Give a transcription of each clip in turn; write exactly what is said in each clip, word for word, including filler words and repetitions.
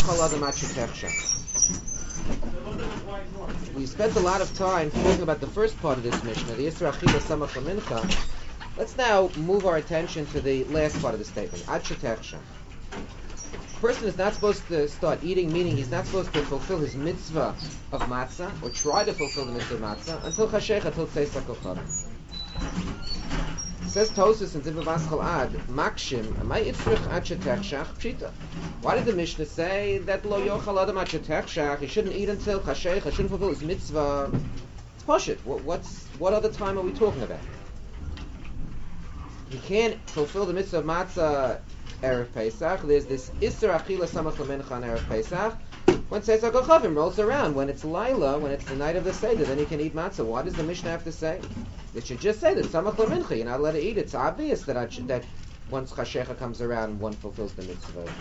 yochal adam ad shetechshach. We spent a lot of time talking about the first part of this Mishnah, the Isra Achila Samach Lamincha. Let's now move our attention to the last part of the statement, Ad Shetechshach. A person is not supposed to start eating, meaning he's not supposed to fulfill his mitzvah of matzah, or try to fulfill the mitzvah of matzah, until Chashech, until Tzeisak Kocharim. Says Tosfos in Ziv Maschal Ad, Makshim, Amay Itzrich Ad Shetechshach Pshita. Why did the Mishnah say that Lo Yochal Adam Ad Shetechshach, he shouldn't eat until Chashech, he shouldn't fulfill his mitzvah? It's Pashut. What, what's, what other time are we talking about? He can't fulfill the mitzvah of matzah Erev Pesach. There's this Isser Achila Samach Lamincha on Erev Pesach. When Tzeisak Kochavim rolls around, when it's Laila, when it's the night of the Seder, then he can eat matzah. Why does the Mishnah have to say? It should just say that Samach Lamincha, you're not allowed to eat. It's obvious that I should, that once Chashecha comes around, one fulfills the mitzvah of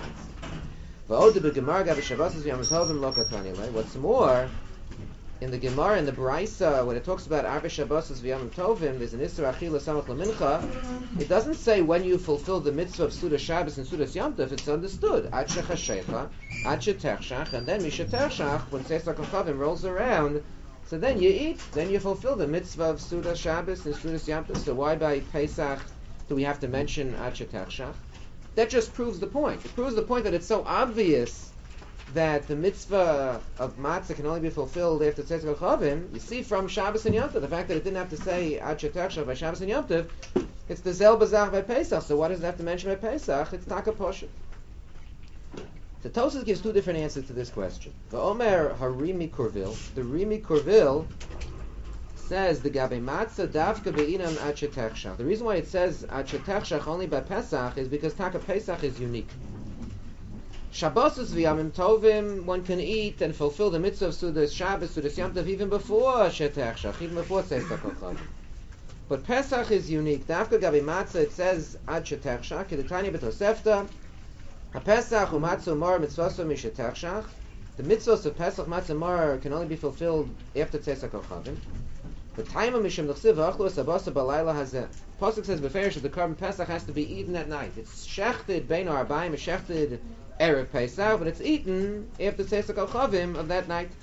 matzah. What's more, in the Gemara, in the Braisa, when it talks about Arba Shabbos V'Yamim Tovim, there's an Isra Achila Samach Lamincha. It doesn't say when you fulfill the mitzvah of Sudas Shabbos and Sudas Yom Tov. It's understood. Ad Shechashecha, Ad Shetechshach, and then Mishetechshach, when Tzeisak Kochavim rolls around, so then you eat, then you fulfill the mitzvah of Sudas Shabbos and Sudas Yom Tov. So why by Pesach do we have to mention Ad Shetechshach? That just proves the point. It proves the point that it's so obvious that the mitzvah of matzah can only be fulfilled after Tzeisak Kochavim. You see from Shabbos and Yom Tov, the fact that it didn't have to say Ad Shetechshach by Shabbos and Yom Tov, it's the Zel Bazach by Pesach. So why does it have to mention by Pesach? It's Taka Poshet. The Tosfos gives two different answers to this question. The Omer Harimi Korvil, the Rimi Korvil says the Gabe Matzah Davka Be'inam Ad Shetechshach. The reason why it says Ad Shetechshach only by Pesach is because Taka Pesach is unique. Shabbosos v'Yamim Tovim, one can eat and fulfill the mitzvah of Sudas Shabbos, Sudas Yom Tov, even before Shetechshach, even before Tzeisak Kochavim. But Pesach is unique. Davka Gabi Matzah, it says Ad Shetechshach, Kedetanya B'Tosefta, HaPesach u'Matzah Mar Mitzvaso Mishetechshach. The mitzvahs of Pesach, Matzah Mar can only be fulfilled after Tzeisak Kochavim. The time of Mishim L'chsiv V'Achlu Sabasa B'Layla Hazeh. Pasuk says beferish that the carbon Pesach has to be eaten at night. It's shechted Bein Arbaim, it's shechted Erev Pesach, but it's eaten after Tzeisak Kochavim of that night.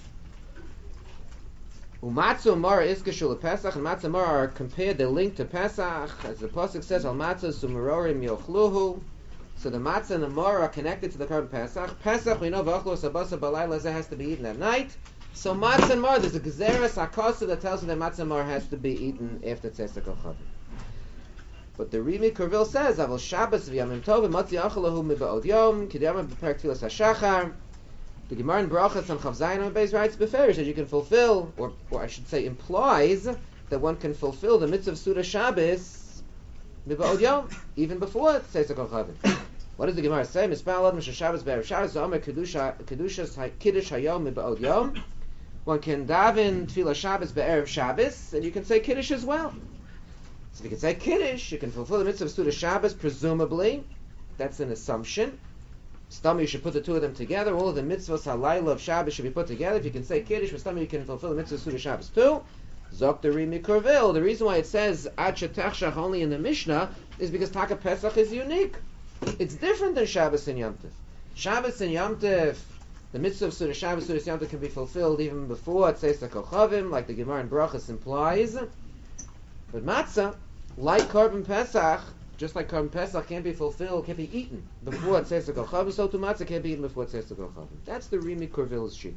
Umatzah Mara Iskashul Pesach, and Matzah Mara are compared, they're linked to Pesach, as the Pasuk says, Al Matzah Sumerorim Yochluhu. So the Matzah and the Mara are connected to the carbon Pesach. Pesach, we know, V'Achlu Sabasa B'Layla Hazeh has to be eaten at night. So Matzah and Mara, there's a Gezeres HaKosa that tells you that Matzah and Mara has to be eaten after Tzeisak Kochavim. But the Rimi Kervil says, "Avol Shabbos v'Yamim Tovim Matzi Achalahu Miba'od Yom Kidiyam B'Perek Tfilas HaShachar." The Gemara in Brachas on Chav Zayin on Beis writes beferish that you can fulfill, or, or I should say, implies that one can fulfill the mitzvah of Sudas Shabbos Miba'od Yom even before Tzeisak Kochavim. What does the Gemara say? Mispalad Misha Shabbos Be'erev Shabbos Omer Kedusha Kedushas Kiddush Hayom Miba'od Yom. One can daven Tfilas Shabbos Be'erev Shabbos, and you can say Kiddush as well. So if you can say Kiddush, you can fulfill the mitzvah of Sudas Shabbos, presumably. That's an assumption. Stomach, you should put the two of them together. All of the mitzvahs halayla of Shabbos should be put together. If you can say Kiddush, with stomach, you can fulfill the mitzvah of Sudas Shabbos too. Zok the Rimi Korvil. The reason why it says Ad Shetechshach only in the Mishnah is because Taka Pesach is unique. It's different than Shabbos and Yom Tov. Shabbos and Yom Tov, the mitzvah of Sudas Shabbos, Sudas Yom Tov can be fulfilled even before Tzeisak Kochavim, like the Gemara in Brachas implies. But matzah, like Korban Pesach, just like Korban Pesach can't be fulfilled, can't be eaten before Tzeisak Kochavim, so too matzah can't be eaten before Tzeisak Kochavim. That's the Rimi Korvil's shita.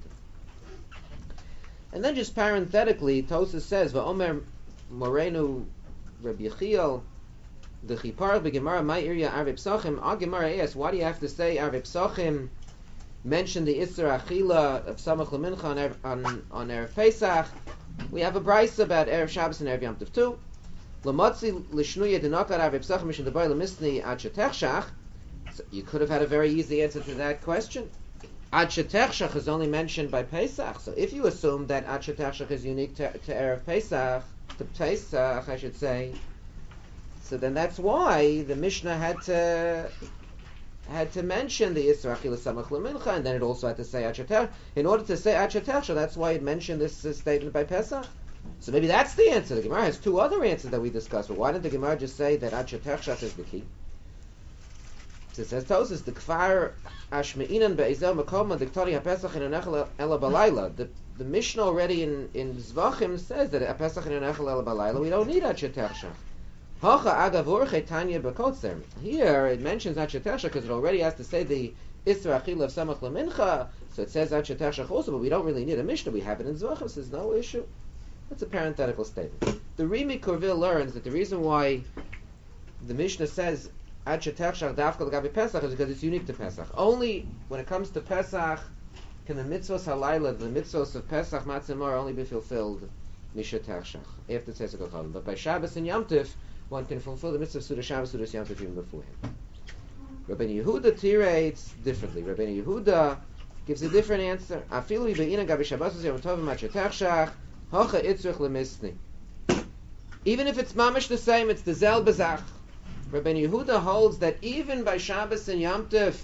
And then just parenthetically, Tosfos says, "Va'omer Morenu Rabbi Yechiel the Chipar beGemara my area Arvei Psachim." Our Gemara asks, why do you have to say Arvei Psachim? Mention the Isser Achila of Samach Lamincha on on on Erev Pesach. We have a brayso about Erev Shabbos and Erev Yom Tov too. L'motzi l'shnuya denakar Arvei Psachim mishum debar l'misni Ad Shetechshach. You could have had a very easy answer to that question. Ad Shetechshach is only mentioned by Pesach. So if you assume that Ad Shetechshach is unique to, to Erev Pesach, to Pesach, I should say, so then that's why the Mishnah had to had to mention the Isra Achila Samach Lamincha, and then it also had to say Ad Shetechshach. In order to say Ad Shetechshach, that's why it mentioned this uh, statement by Pesach. So maybe that's the answer. The Gemara has two other answers that we discussed. But why didn't the Gemara just say that Ad Shetechshach is the key? So it says Tosis the Kfar Ashmeinan Be'ezel Makom Diktori HaPesach Inonechel Ela Balayla. The the Mishnah already in in Zvachim says that HaPesach Inonechel Ela Balayla. We don't need Achetechshach. Hacha Agavurche Tanya Bekotzer. Here it mentions Achetechshach because it already has to say the Isra Achil of Samach Lamincha. So it says Achetechshach also, but we don't really need a Mishnah. We have it in Zvachim. So there's no issue. That's a parenthetical statement. The Rimi Korvil learns that the reason why the Mishnah says Ad Shetechshach Dafka L'Gabi Pesach is because it's unique to Pesach. Only when it comes to Pesach can the mitzvos halayla, the mitzvos of Pesach Matzah Mar only be fulfilled Mishetechshach after Tzesek HaChavim. But by Shabbos and Yom Tov, one can fulfill the mitzvah of Suda Shabbos, Suda Yom Tov even beforehand. Rabbeinu Yehuda tirates differently. Rabbeinu Yehuda gives a different answer. Afilu Yibeina Gabi Shabbos Yom Tov Machetechshach Hocha Itzrich Lemisni. Even if it's mamish the same, it's the Zel Bezach. Rabbeinu Yehuda holds that even by Shabbos and Yom Tov,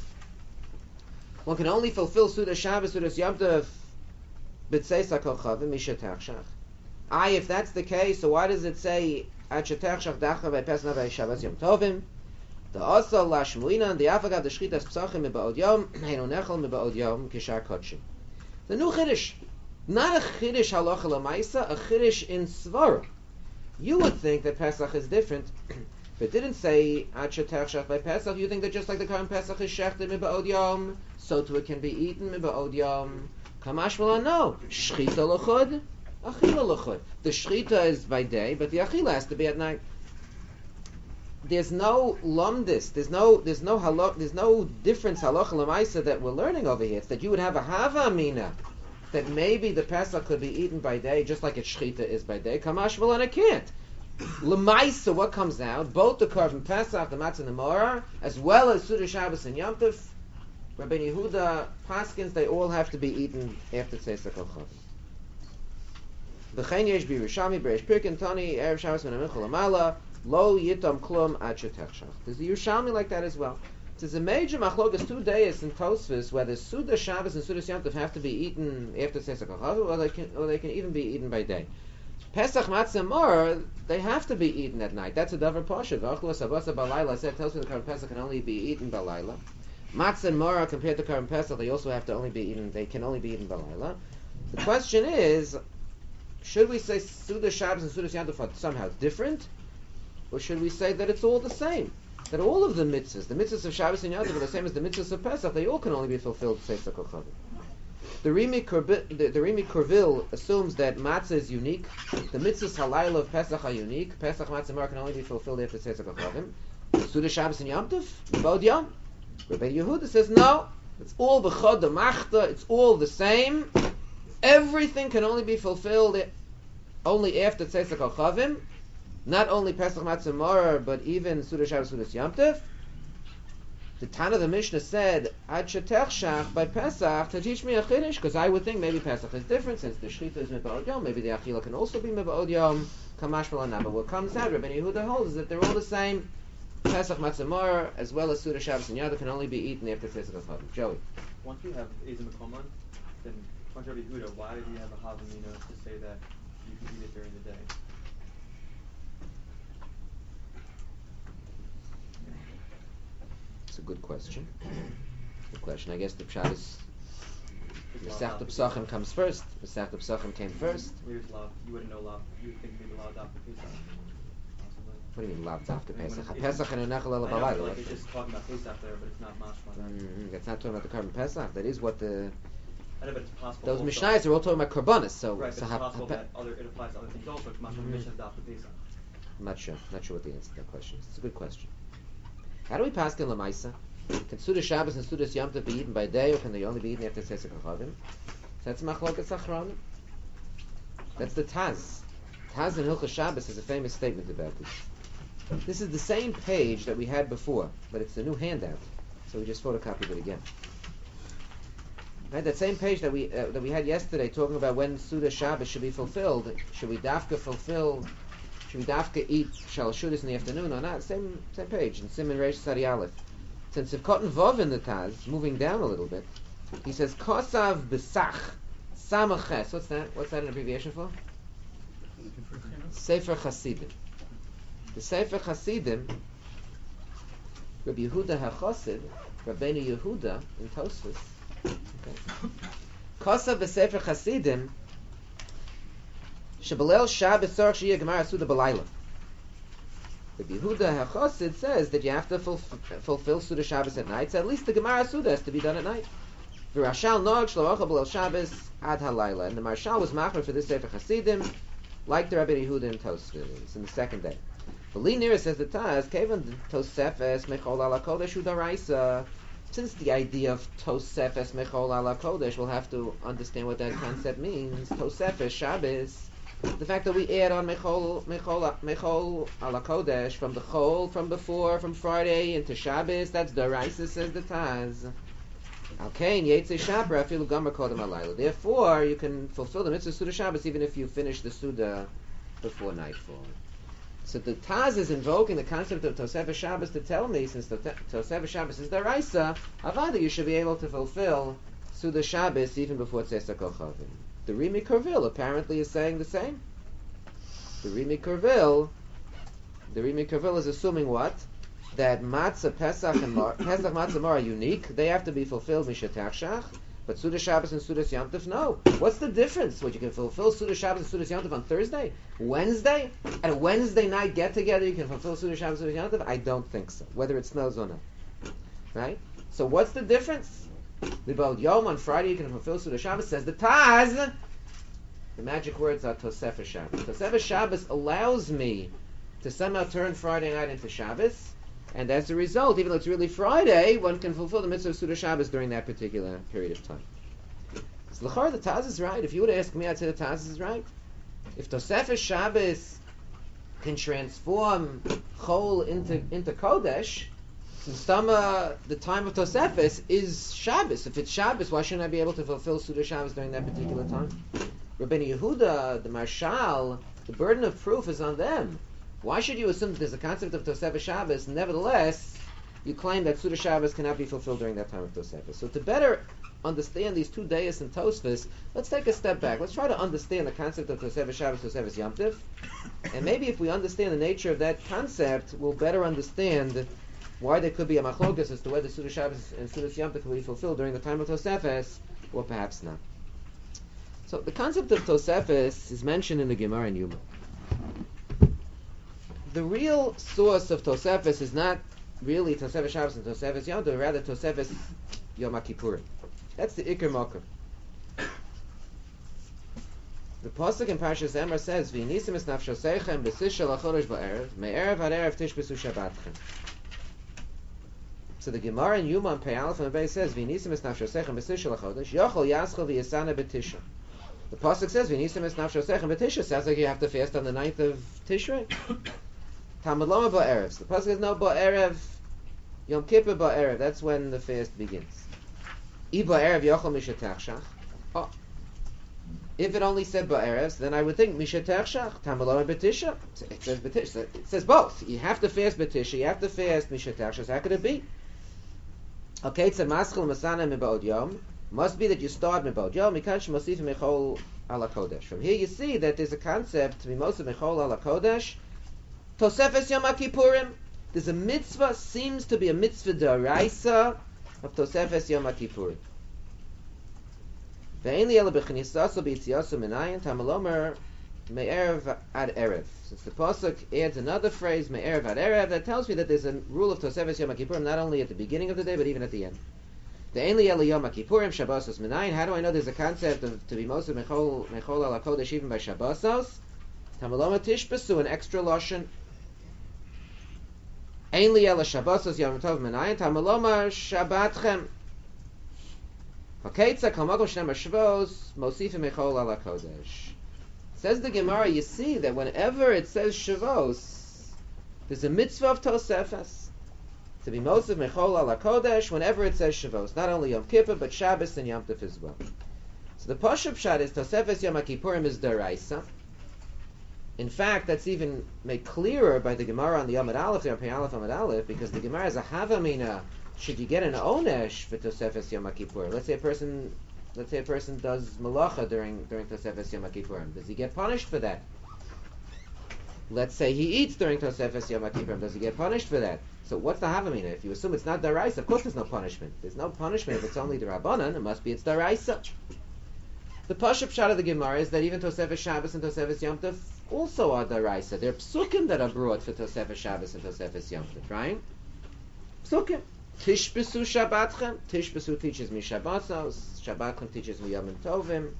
one can only fulfill Suda Shabbos, Suda Yom Tov, B'tzeis HaKochavim, Mishetechshach. Aye, if that's the case, so why does it say Ad Shetechshach Dacha by Pesach by Shabbos Yom Tovim? The Asal Lashmuina, the Afagav, the Shchitas Psachim, Miba'od Yom, Heino Nechel, Miba'od Yom, Kishar Kodshim. The new Chiddush. Not a Chiddush Halacha L'Maisa, a Chiddush in Svara. You would think that Pesach is different. If it didn't say Ad Shetechshach by Pesach, you think that just like the current Pesach is shechted miba'od yom, so too it can be eaten miba'od yom. Kamash Mala, no. Shchita l'chud, achila l'chud. The shchita is by day, but the achila has to be at night. There's no lumdis, there's no there's no halach, there's no difference halacha l'maisa that we're learning over here. It's that you would have a hava amina that maybe the Pesach could be eaten by day, just like its shchita is by day. Kamash Mala, and it can't. L'maisa, what comes out? Both the Korban Pesach, the Matzah and the Morah, as well as Suda Shabbos and Yom Tov, Rabbeinu Yehuda paskins, they all have to be eaten after Tzesek HaChavim. V'chein yesh b'Yerushalmi b'Reish Pirkin Tani Erev Shabbos min Hamichol Amala Lo Yitom Klum Ad Shetechshach. There's a Yerushalmi like that as well. There's a major machlokas, two days in Tosfos, whether Suda Shabbos and Suda Yom Tov have to be eaten after Tzesek HaChavim, or they can, or they can even be eaten by day. Pesach Matzah Mar, they have to be eaten at night. That's a davar pasha. V'achlu sabasa balayla said tells me the current Pesach can only be eaten balayla. Matzah and Mar compared to current Pesach, they also have to only be eaten. They can only be eaten balayla. The question is, should we say Suda Shabbos and Suda Yom Tov are somehow different, or should we say that it's all the same? That all of the mitzvahs, the mitzvahs of Shabbos and Yom Tov are the same as the mitzvahs of Pesach. They all can only be fulfilled Tzesek HaChavim. The Rimi Korvil assumes that matzah is unique. The mitzvahs halayla of Pesach are unique. Pesach matzah mar can only be fulfilled after Tzesek HaChavim. Suda Shabbos and Yom Tov, Bod Yom. Rabbi Yehuda says no. It's all b'chod the machta. It's all the same. Everything can only be fulfilled only after Tzesek HaChavim. Not only Pesach matzah mar, but even Suda Shabbos, Suda Yom Tov. The Tana of the Mishnah said, Ad Shetechshach by Pesach to teach me a Chiddush, because I would think maybe Pesach is different, since the Shechita is Miba'od Yom, maybe the Achila can also be Miba'od Yom, Kamash Malana. But what comes out, Rabbeinu Yehuda holds, is that they're all the same. Pesach Matzah Mar, as well as Suda Shabbos and Yom Tov, can only be eaten after Tzesek HaChavim. Joey. Once you have Ezim Mekoman, then, contrary to Yehuda, why did you have a Havamina to say that you can eat it during the day? It's a good question. Good question. I guess the pshat is Masechta Pesachim comes first. Masechta Pesachim came first. Where's Lav? You wouldn't know Lav. You would think maybe Lav after Pesach. What do you mean Lav after Pesach? It's- Pesach and Nechel El I know, Balayla. like it's just talking about Pesach there, but it's not mashma. Mm-hmm. That's not talking about the Korban Pesach. That is what the I know, but it's possible. those also- Mishnayos are all talking about Korbanos. So, Right, but so it's ha- possible ha- that other it applies to other things also. Mashma Mhm. Mishnah after Pesach. I'm not sure. Not sure what the answer to that question is. It's a good question. How do we pass in Lamaisa? Can Suda Shabbos and Suda Yom Tov be eaten by day, or can they only be eaten after Tzesek HaChavim? That's Machlokas Achronim. That's the Taz. Taz in Hilchos Shabbos has a famous statement about this. This is the same page that we had before, but it's a new handout, so we just photocopied it again. Right, that same page that we uh, that we had yesterday, talking about when Suda Shabbos should be fulfilled. Should we dafka fulfill? Should we dafka eat Shalosh Seudos in the afternoon or not? Same same page in Siman Reish Sadi Aleph. Since if Cotton Vav in the Taz, moving down a little bit, he says Kosav Besach Samaches. What's that? What's that an abbreviation for? Sefer Chasidim. The Sefer Chasidim Rabbi Yehuda HaChassid, Rabbeinu Yehuda in Tosfos, okay, Kosav b'Sefer Chasidim, Shebelel Shabbos Tzarich Sheyeh Gemara Suda B'Layla. Rabbi Yehuda HaChassid says that you have to fulf- fulfill Suda Shabbos at night, so at least the Gemara Suda has to be done at night. V'Rashal Nog Shlo Ochel B'Leil Shabbos Ad HaLayla. And the Marshal was machmer for this Sefer Chasidim, like the Rabbi Yehuda in Tosfos, in the second day. V'li Nira says the Taz, Kevan Tosefes Mechol Ala Kodesh Udaraisa. Since the idea of Tosefes Mechol Ala Kodesh, we'll have to understand what that concept means. Tosefes, Shabbos, the fact that we add on Mechol, Mechol, Mechol Ala Kodesh from the Chol, from before, from Friday into Shabbos, that's Daraisa, says the Taz. Okay, Yetzei Shabra Afilu Gomer Kodem Alayla. Therefore, you can fulfill the mitzvah Suda Shabbos even if you finish the Suda before nightfall. So the Taz is invoking the concept of Tosefes Shabbos to tell me, since the Tosefes Shabbos is Daraisa, Avada, you should be able to fulfill Suda Shabbos even before Tzeitzah Kochavim. The Rimi Kervil apparently is saying the same. The Rimi Kervil, the Rimi Kervil is assuming what? That Matzah, Pesach, and Mar- Pesach, Matzah, Mar are unique. They have to be fulfilled Mishatachshach. But Suda Shabbos and Suda Yom Tov, no. What's the difference? What, you can fulfill Suda Shabbos and Suda Yom Tov on Thursday? Wednesday? At a Wednesday night get-together you can fulfill Suda Shabbos and Suda Yom Tov? I don't think so, whether it snows or not. Right? So what's the difference? Libod Yom, on Friday you can fulfill Suda Shabbos, says the Taz. The magic words are Tosefes Shabbos. Tosefes Shabbos allows me to somehow turn Friday night into Shabbos, and as a result, even though it's really Friday, one can fulfill the mitzvah of Suda Shabbos during that particular period of time. So l'chor, the Taz is right. If you would ask me, I'd say the Taz is right. If Tosefes Shabbos can transform Chol into into Kodesh, since Tama, the time of Tosefes is Shabbos. If it's Shabbos, why shouldn't I be able to fulfill Suda Shabbos during that particular time? Rabbeinu Yehuda, the Marshal, the burden of proof is on them. Why should you assume that there's a concept of Tosefes Shabbos, nevertheless, you claim that Suda Shabbos cannot be fulfilled during that time of Tosefes? So to better understand these two days in Tosfos, let's take a step back. Let's try to understand the concept of Tosefes Shabbos, Tosefes Yom Tov. And maybe if we understand the nature of that concept, we'll better understand why there could be a machlokas as to whether Suda Shabbos and Suda Yom Tov will be fulfilled during the time of Tosefes, or perhaps not. So the concept of Tosefes is mentioned in the Gemara in Yuma. The real source of Tosefes is not really Tosefes Shabbos and Tosefes Yom Tov, rather Tosefes Yom HaKippurim. That's the Iker Mokum. The pasuk in Parshas Emor says, "V'nisim es nafshoseichem b'sis shel hachodesh ba'erev, me'erev ad erev tishbesu shabbatchem." So the Gemara in Yuma on Pei Aleph and Pei says, "V'nisim es nafshoseichem b'sis shel hachodesh, yochol yaschol v'yasana b'tisha." The pasuk says, "V'nisim es nafshoseichem b'tisha." Sounds like you have to fast on the ninth of Tishrei. Talmud Lama ba'erev. The pasuk says, "No ba'erev, Yom Kippur ba'erev." That's when the fast begins. I ba'erev yochol mishatachshach. Oh. If it only said ba'erev, then I would think mishatachshach, Talmud Lama b'tisha. It says b'tisha. It says both. You have to fast b'tisha. You have to fast mishatachshach. How could it be? Okay, it's a maschil masana mibod yom. Must be that you start mibod yom. Mikan shemosif mechol ala kodesh. From here you see that there's a concept to be most of mechol ala kodesh. Tosefes Yom HaKippurim. There's a mitzvah, seems to be a mitzvah d'oraisa of Tosefes Yom HaKippurim. Ve'en li ela b'chnisaso b'yitziaso minayin tamalomer me'erev ad erev. Since the pasuk adds another phrase, me'erev ad erev, that tells me that there's a rule of Tosefes Yom HaKippurim not only at the beginning of the day but even at the end. Ve'en li ela Yom HaKippurim Shabbosos minayin. How do I know there's a concept of to be most of mechol mechol ala kodesh even by Shabbosos? Tamalomer tishbesu, an extra lashon. Ein li ela Shabbosos Yom Tov Menayin Tamaloma Shabbatchem. Haketza Kol Makom Shnei Shvos Mosifim Echol Ala Kodesh. Says the Gemara, you see that whenever it says Shavos, there's a mitzvah of Tosefes to be Mosif Mechol Ala Kodesh. Whenever it says Shavos, not only Yom Kippur but Shabbos and Yom Tov as well. So the Pashup Pshat is Tosefes Yom HaKippurim is Deraisa. In fact, that's even made clearer by the Gemara on the Yomad Aleph, the Pei Aleph Yomad Aleph, because the Gemara is a Havamina. Should you get an onesh for Tosefes Yom HaKippur? Let's say a person, let's say a person does malacha during during Tosefes Yom HaKippurim. Does he get punished for that? let's say he eats during Tosefes Yom Kippurim, does he get punished for that? So what's the Havamina? If you assume it's not Daraisa, of course there's no punishment. There's no punishment if it's only the Rabbanan, it must be it's Daraisa. The Pashup Pshat of the Gemara is that even Tosefes Shabbos and Tosefes Yom Tov also are Daraisa. They're psukim that are brought for Tosefes Shabbos and Tosefes Yom Tov, right? Psukim. Tishbesu Shabbatchem. Tishbesu teaches me Shabbatos. Shabbatchem teaches me Yom Tovim.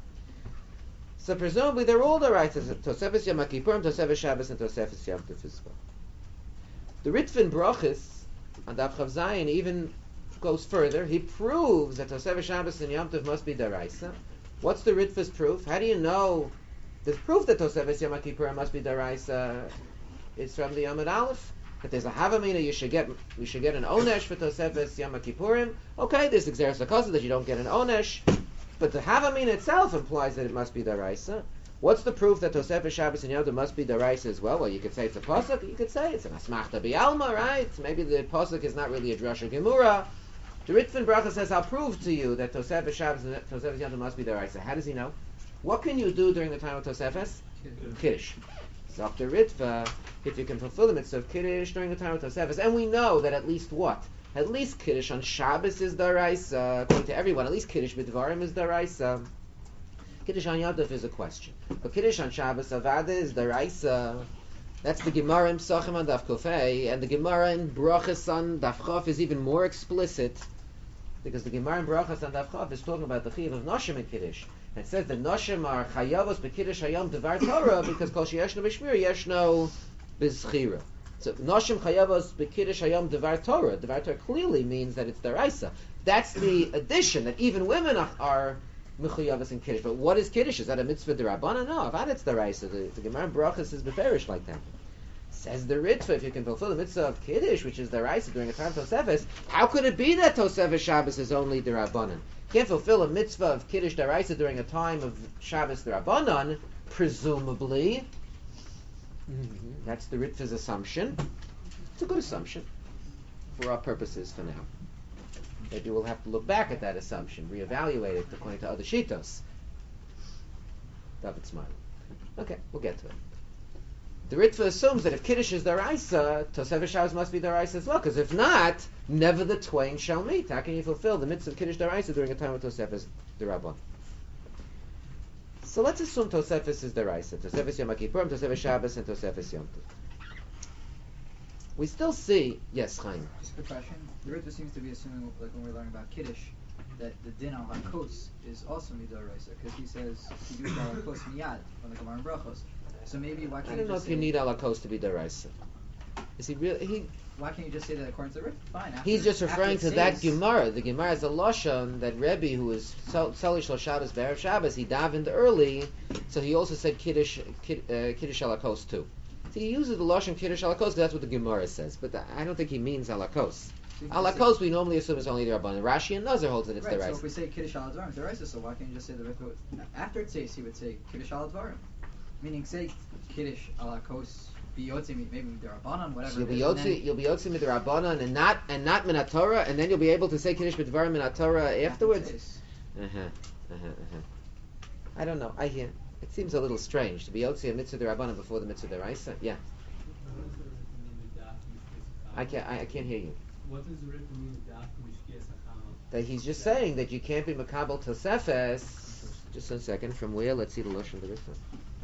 So presumably they're all Daraisa. Tosefes Yom Kippurim, Tosefes Shabbos, and Tosefes Yom Tov as well. The Ritva in Brachos on Daf Chav Zayin even goes further. He proves that Tosefes Shabbos and Yom Tov must be Daraisa. What's the Ritva's proof? How do you know the proof that Tosefes Yom Kippurim must be Daraisa? It's from the Yomad Aleph. That there's a Havamina, you should get you should get an Onesh for Tosefes Yom Kippurim. Okay, there's the Xeris HaKosa that you don't get an Onesh, but the Havamina itself implies that it must be Daraisa. What's the proof that Tosefes Shabbos and Yom Tov must be Daraisa as well? Well, you could say it's a pasuk. You could say it's an Asmachta Bialma, right? Maybe the pasuk is not really a Drasha Gemura. The Ritva Bracha says, "I'll prove to you that Tosefes Shabbos and Tosefes Yom Tov must be Daraisa." How does he know? What can you do during the time of Tosefes? Kiddush. So the Ritva, if you can fulfill the mitzvah of Kiddush during the time of Tosefes, and we know that at least what? At least Kiddush on Shabbos is Daraisa. According to everyone, at least Kiddush b'Dvarim is Daraisa. Kiddush on Yom Tov is a question. But Kiddush on Shabbos Avada is Daraisa. That's the Gemara in Psachim on Daf Kofei, and the Gemara in Brachos on Daf Chav is even more explicit, because the Gemara in Brachos on Daf Chav is talking about the Chiyuv of Noshim in Kiddush. And it says that Noshim are Chayavos b'Kiddush Hayom Devar Torah, because Kol Sheyeshno B'Shmir Yeshno B'Zchira. So Noshim Chayavos b'Kiddush Hayom Devar Torah. Devar Torah clearly means that it's Daraisa. That's the addition, that even women are, are Mechuyavas in Kiddush. But what is Kiddush? Is that a mitzvah d'Rabbanan? No, Avad it's Daraisa. The, the Gemara in Brachos is beferish like that. Says the Ritva, if you can fulfill the mitzvah of Kiddush, which is Daraisa during a time of Tosefes, how could it be that Tosefes Shabbos is only d'Rabbanan? You can't fulfill a mitzvah of Kiddush Daraisa during a time of Shabbos d'Rabbanan, presumably. Mm-hmm. That's the Ritva's assumption. It's a good assumption for our purposes for now. Maybe we'll have to look back at that assumption, reevaluate it according to other shitos. David smile. Okay, we'll get to it. The Ritva assumes that if Kiddush is Daraisa, Tosefes Shabbos must be Daraisa as well, because if not, never the twain shall meet. How can you fulfill the mitzvah of Kiddush Daraisa during a time of Tosefes D'Rabban? So let's assume Tosefes is Daraisa. Tosefes Yom Kippurim, Tosefes Shabbos, and Tosefes Yom Tov. We still see, yes, Chaim. Just a quick question. The Ritva seems to be assuming, like when we're learning about Kiddush, that the din al hakos is also midoraisa, because he says Kiddush al hakos miyad on the Gemara in Brachos. So maybe why can't I don't you know just if you say, need alakos to be Daraisa. Is he really? He, why can't you just say that according to the Ritva? Fine. After, he's just after referring it to that says- Gemara. The Gemara is a Lashon that Rebbe, who was Tzali Shlosh Shabbos Be'erev Shabbos, he davened early, so he also said Kiddush Kid, uh, Kiddush alakos too. So he uses the Lashon Kiddush alakos because that's what the Gemara says, but I don't think he means alakos. So you can Alakos say- we normally assume is only the Rabbanan. Rashi and Nazar holds that it's Right, the so Raisa. if we say Kiddush al Advarim, Daraisa, so why can't you just say the Ritva? After it says, he would say Kiddush al Advarim. Meaning, say Kiddush al hakos biyotzi, maybe Darabanan, whatever. So you'll it be is, and yotzi, then- you'll be yotzi mit Rabbanan and not and not minat Torah, and then you'll be able to say Kiddush b'dvarim minat Torah afterwards. After it says. Uh-huh, uh-huh, uh-huh. I don't know. I hear. It seems a little strange to be yotzi a mitzvah Rabbanan before the mitzvah Deraisa. Yeah, I can't. I, I can't hear you. What does the Ritva mean with Daf Mishkias HaChamal? That he's just saying that you can't be makabel Tosefes. Just a second. From where? Let's see the lashon of the Ritva.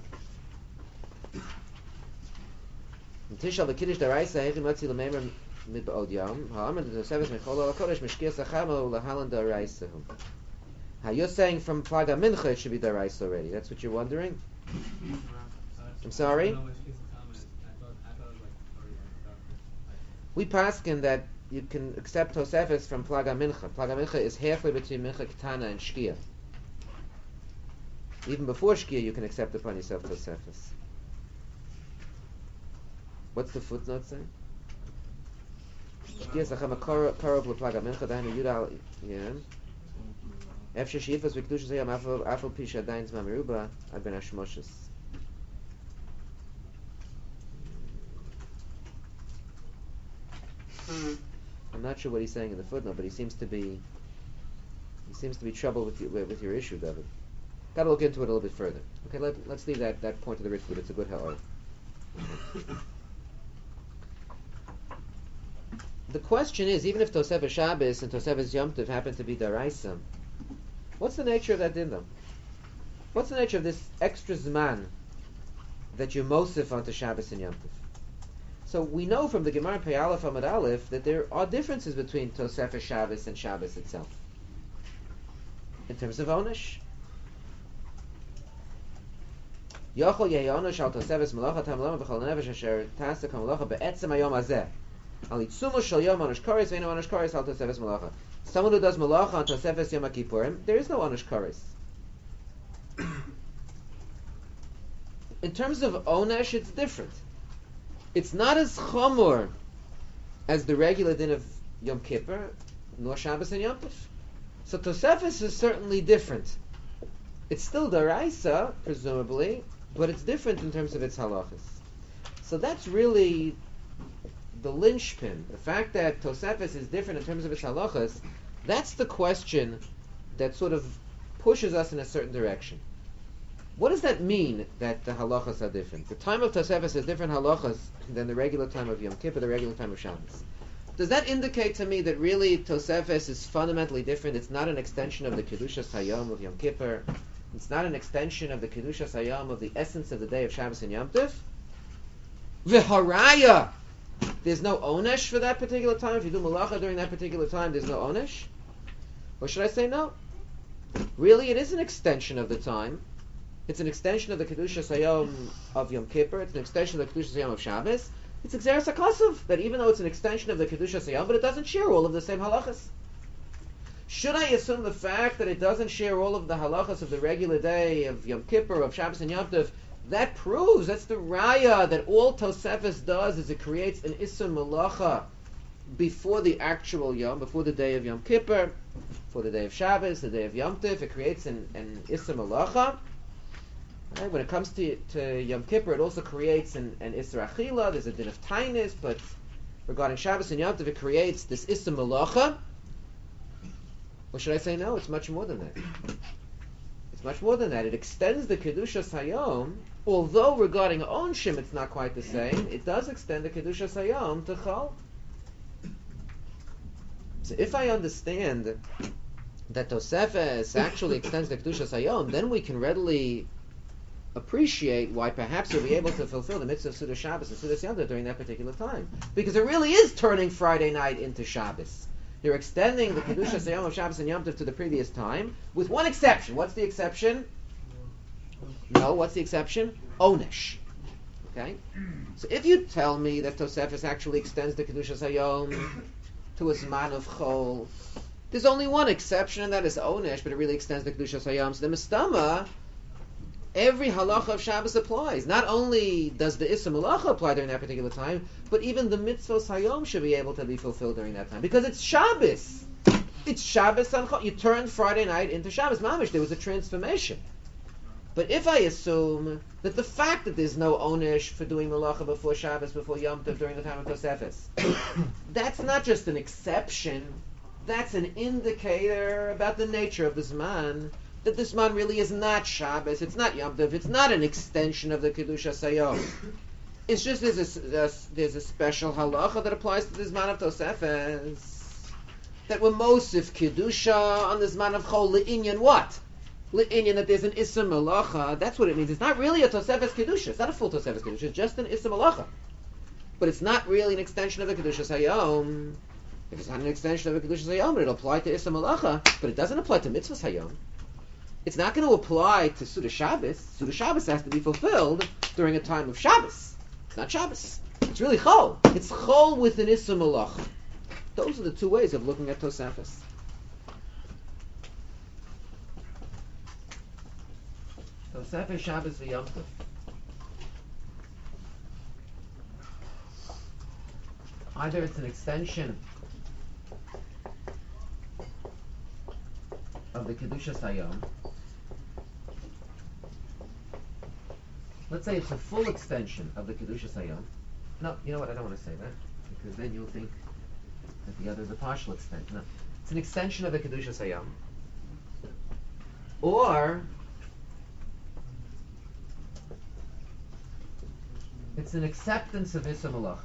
Tishal b'kiddush daraisa hechim latzi l'meimer mid ba'od yom ha'amar Tosefes mechol ha'kodesh mishkias ha'chama u'lahalan daraisa. How you're saying from Plaga Mincha it should be daraisa already? That's what you're wondering? I'm sorry? I don't know what Mishkias HaChamal is. I thought, I thought it was like Torah or something. We paskin that you can accept Tosefes from Plaga Mincha. Plaga Mincha is halfway between Mincha Ketana and Shkia. Even before Shkia, you can accept upon yourself Tosefes. What's the footnote say? Shkia Sachama Korov LePlaga Mincha Dahinu Yudal. Yeah. Efshe Shifas V'Kedusha Zayam Afal Pisha Dain Zman Meruba Ad Ben Hashmoshes. I'm not sure what he's saying in the footnote, but he seems to be he seems to be troubled with your, with your issue, David. Got to look into it a little bit further. Okay, let, let's leave that, that point to the Ritva. It's a good ha'or. The question is, even if Tosefes Shabbos and Tosefes Yom Tov happen to be Daraisa, what's the nature of that din though? What's the nature of this extra Zman that you mosif onto Shabbos and Yom Tov? So we know from the Gemara Pei Aleph Amud Aleph that there are differences between Tosefes Shabbos and Shabbos itself. In terms of Onesh, Yochel yehi onesh al Tosefes Malacha Tam Lama B'chol Nefesh Asher Tasek HaMalacha Be'etzem HaYom Hazeh Al Yitzumo Shel Yom Onesh Koris Ve'ino Onesh Koris al Tosefes Malacha. Someone who does Malacha on Tosefes Yom HaKippurim, there is no Onesh Koris. In terms of Onesh, it's different. It's not as chomor as the regular din of Yom Kippur, nor Shabbos and Yom Tov. So Tosefes is certainly different. It's still Daraisa, presumably, but it's different in terms of its halachas. So that's really the linchpin. The fact that Tosefes is different in terms of its halachas, that's the question that sort of pushes us in a certain direction. What does that mean, that the halachas are different? The time of Tosefes is different halachas than the regular time of Yom Kippur, the regular time of Shabbos. Does that indicate to me that really Tosefes is fundamentally different? It's not an extension of the Kedushas Hayom of Yom Kippur. It's not an extension of the Kedushas Hayom of the essence of the day of Shabbos and Yom Tov. V'haraya! There's no onesh for that particular time. If you do malacha during that particular time, there's no onesh. Or should I say no? Really, it is an extension of the time. It's an extension of the Kedushas Hayom of Yom Kippur. It's an extension of the Kedushas Hayom of Shabbos. It's Xeris HaKosov, that even though it's an extension of the Kedushas Hayom, but it doesn't share all of the same halachas. Should I assume the fact that it doesn't share all of the halachas of the regular day of Yom Kippur, of Shabbos and Yom Tov, that proves, that's the raya, that all Tosefes does is it creates an Issur Malacha before the actual Yom, before the day of Yom Kippur, before the day of Shabbos, the day of Yom Tov, it creates an, an Issur Malacha. Right? When it comes to, to Yom Kippur, it also creates an, an Issur Achila, there's a din of Tainis, but regarding Shabbos and Yom Tov, it creates this Issur Malacha. Or should I say no? It's much more than that. It's much more than that. It extends the Kedushas Hayom, although regarding Onshim it's not quite the same, it does extend the Kedushas Hayom to Chol. So if I understand that Tosefes actually extends the Kedushas Hayom, then we can readily appreciate why perhaps you'll be able to fulfill the mitzvah of Suda Shabbos and Suda Yom Tov during that particular time. Because it really is turning Friday night into Shabbos. You're extending the Kedushas Hayom of Shabbos and Yom Tov to the previous time, with one exception. What's the exception? No, what's the exception? Onesh. Okay? So if you tell me that Tosefes actually extends the Kedushas Hayom to a Zman of Chol, there's only one exception, and that is Onesh, but it really extends the Kedushas Hayom. So the Mistama, every halacha of Shabbos applies. Not only does the Issur Malacha apply during that particular time, but even the mitzvos Hayom should be able to be fulfilled during that time. Because it's Shabbos. It's Shabbos on Chol. You turn Friday night into Shabbos. Mamish, there was a transformation. But if I assume that the fact that there's no Onesh for doing Malacha before Shabbos, before Yom Tov, during the time of Tosefes, that's not just an exception. That's an indicator about the nature of the Zman, that this man really is not Shabbos, it's not Yom Tov, it's not an extension of the Kedushas Hayom. It's just there's a, a, there's a special halacha that applies to this man of Tosefes, that we're mosif Kedusha on this man of Chol le'inyan what? Le'inyan that there's an Issur Malacha, that's what it means. It's not really a Tosefes Kedusha, it's not a full Tosefes Kedusha, it's just an Issur Malacha. But it's not really an extension of the Kedushas Hayom. If it's not an extension of the Kedushas Hayom, it'll apply to Issur Malacha, but it doesn't apply to Mitzvahs Hayom. It's not going to apply to Suda Shabbos. Suda Shabbos has to be fulfilled during a time of Shabbos. It's not Shabbos. It's really Chol. It's Chol with an Issur Malacha. Those are the two ways of looking at Tosefes. Tosefes Shabbos v'Yom Tov. Either it's an extension of the Kedushas Hayom. Let's say it's a full extension of the Kedushas Hayom. No, you know what? I don't want to say that, because then you'll think that the other is a partial extension. No, it's an extension of the Kedushas Hayom. Or It's an acceptance of Issa Malacha.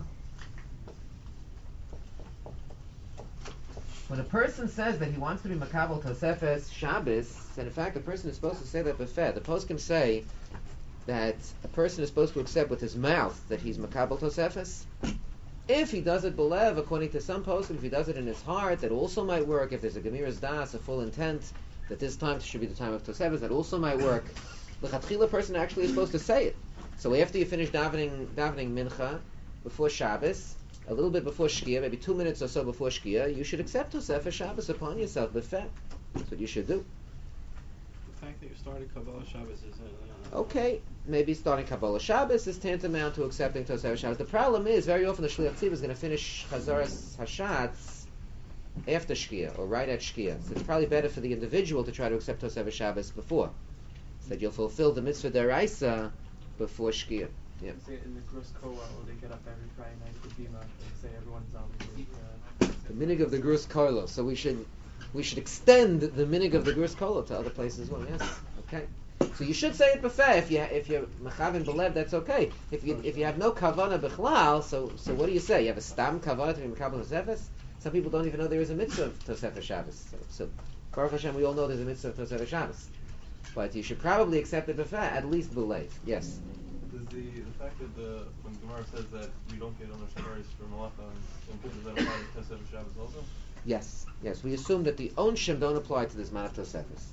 When a person says that he wants to be Makabel Tosefes Shabbos, and in fact the person is supposed to say that befeh, the poskim say that a person is supposed to accept with his mouth that he's Makabel Tosefes. If he does it belev, according to some poskim, if he does it in his heart, that also might work. If there's a Gemiras Das, a full intent, that this time should be the time of Tosefes, that also might work. The Chatchila person actually is supposed to say it. So after you finish davening, davening Mincha, before Shabbos, a little bit before Shkia, maybe two minutes or so before Shkia, you should accept Tosefes Shabbos upon yourself, befeh. That's what you should do. The fact that you started Kabbalah Shabbos is uh, Okay, maybe starting Kabbalah Shabbos is tantamount to accepting Tosefes Shabbos. The problem is, very often the Shliach Tzibah is going to finish Chazaras Hashatz after Shkia, or right at Shkia. So it's probably better for the individual to try to accept Tosefes Shabbos before, so that you'll fulfill the mitzvah deraisa before Shkia. Yeah. Say in the Grus Koel, they get up every Friday night to Bima and say everyone's on the uh, The minig of the Grus Koilo. So we should we should extend the minig of the Grus Koilo to other places as well. Yes. Okay. So you should say it befeh. If you if you're mechavin belev, that's okay. If you if you have no kavana bichlal, so so what do you say? You have a stam kavana to be mekabel tosefes. Some people don't even know there is a mitzvah of tosefes Shabbos. So, so Baruch Hashem, we all know there's a mitzvah of tosefes Shabbos. But you should probably accept it befeh, at least belev. Yes. Does the the fact that the when Gemara says that we don't get oner shavaris for malacha, does that apply to tosefes Shabbos also? Yes. Yes. We assume that the onshim don't apply to this man of tosefes.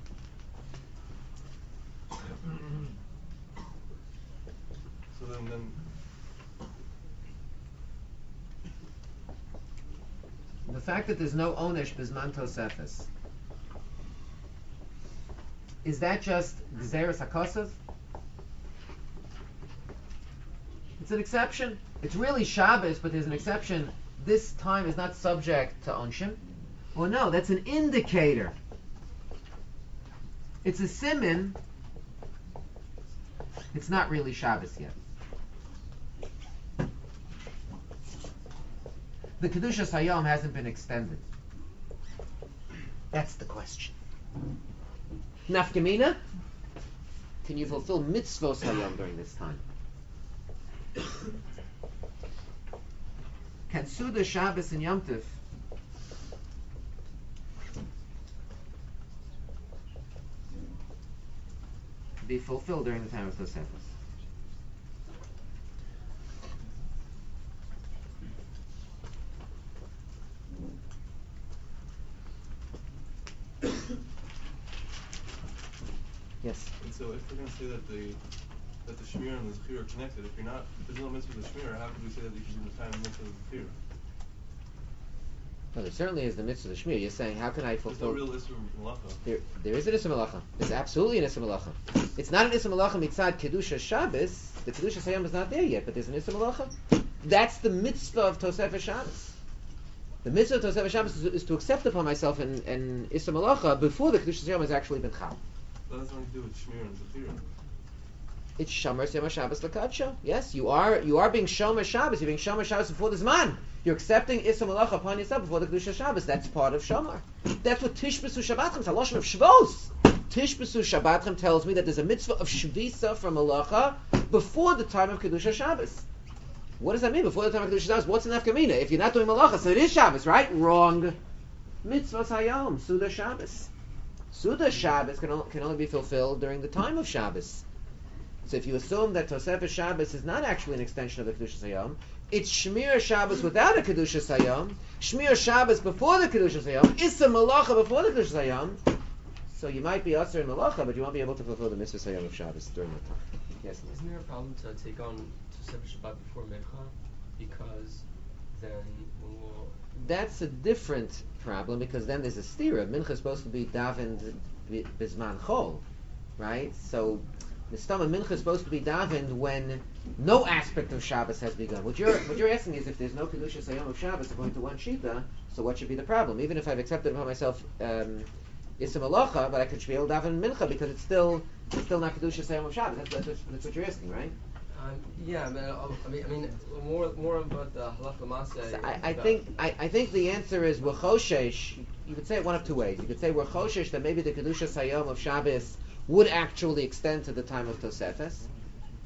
So then, then The fact that there's no onesh bisman tosefes, is that just gzeres hakosov? It's an exception. It's really Shabbos, but there's an exception. This time is not subject to onshim. Well, no, that's an indicator. It's a siman. It's not really Shabbos yet. The Kedushas Hayom hasn't been extended. That's the question. Nafkamina? Can you fulfill mitzvos Hayom during this time? Can Suda, Shabbos, and Yom Tov be fulfilled during the time of Tosefes? Yes. and so if we're going to say that the that the shmir and the zechir are connected, if you're not if there's no mitzvah of the shmir, how could we say that you should do the time and mitzvah of the zechir? Well, there certainly is the mitzvah of the shmir. You're saying, how can I There's no fulfill? real issue of malacha. There, there is an issa malacha. There's absolutely an issa malacha. It's not an issa malacha mitzad kedusha Shabbos. The kedusha Hayom is not there yet, but there's an issa malacha. That's the mitzvah of Tosefes Shabbos. The mitzvah of Tosefes Shabbos is, is to accept upon myself an, an issa malacha before the kedusha Hayom has actually been chal. That has nothing to do with shmir and zechir. It's Shomer Sema Shabbos Lakadsha. Yes, you are you are being Shomer Shabbos. You're being Shomer Shabbos before the Zman. You're accepting Issa Malacha upon yourself before the Kedusha Shabbos. That's part of Shomer. That's what Tishbesu Shabbatchem, it's a Lashon of Shvos. Tishbesu Shabbatchem tells me that there's a mitzvah of Shvisa from Malacha before the time of Kedusha Shabbos. What does that mean? Before the time of Kedusha Shabbos, what's an Nafkamina? If you're not doing Malacha, so it is Shabbos, right? Wrong. Mitzvahs Hayom, Suda Shabbos. Suda Shabbos can, o- can only be fulfilled during the time of Shabbos. So if you assume that Tosefes Shabbos is not actually an extension of the Kedushas Hayom, it's Shmir Shabbos without a Kedushas Hayom, Shmir Shabbos before the Kedushas Hayom, Issa Malacha before the Kedushas Hayom. So you might be Asr in Malacha, but you won't be able to fulfill the Mitzvah Hayom of Shabbos during that time. Yes? Isn't there a problem to take on Tosefes Shabbat before Mincha? Because then we'll... That's a different problem, because then there's a stira. Mincha is supposed to be davened bi- bisman chol, right? So the Stama Mincha is supposed to be davened when no aspect of Shabbos has begun. What you're what you're asking is, if there's no Kedushas Hayom of Shabbos according to one Shita, so what should be the problem? Even if I've accepted upon myself um, Issa Malacha, but I could be able to daven Mincha because it's still it's still not Kedushas Hayom of Shabbos. That's, that's, what, that's what you're asking, right? Um, yeah, but, uh, I mean, I mean, more more about the halacha maseh. So I, I think I, I think the answer is we're choshesh. You could say it one of two ways. You could say we're choshesh that maybe the Kedushas Hayom of Shabbos would actually extend to the time of Tosefes,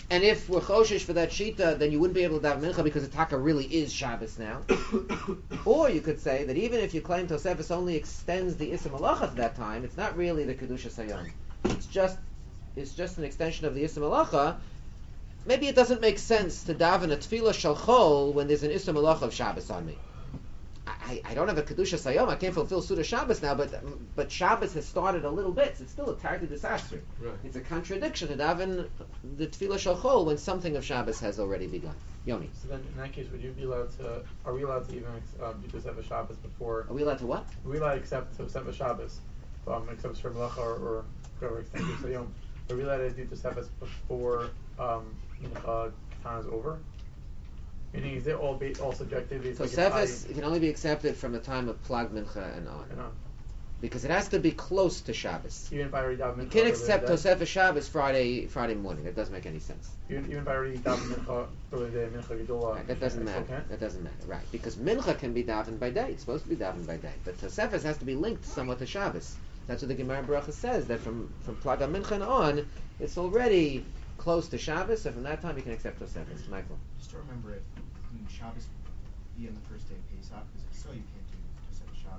And if we're choshesh for that shita, then you wouldn't be able to daven mincha because the taka really is Shabbos now. Or you could say that even if you claim Tosefos only extends the Issa Malacha at that time, it's not really the Kedusha Sayom. It's just it's just an extension of the Issa Malacha. Maybe it doesn't make sense to daven a Tefillah Shalchol when there's an Issa Malacha of Shabbos on me. I, I don't have a Kedusha Sayom, I can't fulfill Suda Shabbos now, but but Shabbos has started a little bit, so it's still a tardy disaster. Right. It's a contradiction to daven the Tefillah Shalchol when something of Shabbos has already begun. Yoni. So then, in that case, would you be allowed to? Are we allowed to even uh, do Tosefes Shabbos before? Are we allowed to what? Are we allowed to accept Tosefes Shabbos, um, except for Melacha or, or whatever extended Sayom? Are we allowed to do Tosefes before um, Mincha Katan is over? Meaning, is it all ba- all subjective? It's like an Tosefes can only be accepted from the time of Plag Mincha and on. I- I know. Because it has to be close to Shabbos. Even if I already daven Mincha. You can't earlier accept in the day? Tosefes Shabbos Friday Friday morning. That doesn't make any sense. Even, even if I already daven Mincha earlier in the day, Mincha Gedola. Right, that doesn't I still matter. can't? That doesn't matter. Right. Because Mincha can be davened by day. It's supposed to be davened by day. But Tosefes has to be linked somewhat to Shabbos. That's what the Gemara Baruch says, that from, from Plag Mincha and on, it's already close to Shabbos, so from that time you can accept Tosefes. Michael. Just to remember it, can Shabbos be on the first day of Pesach? Because if so, you can't do Tosefes Shabbos.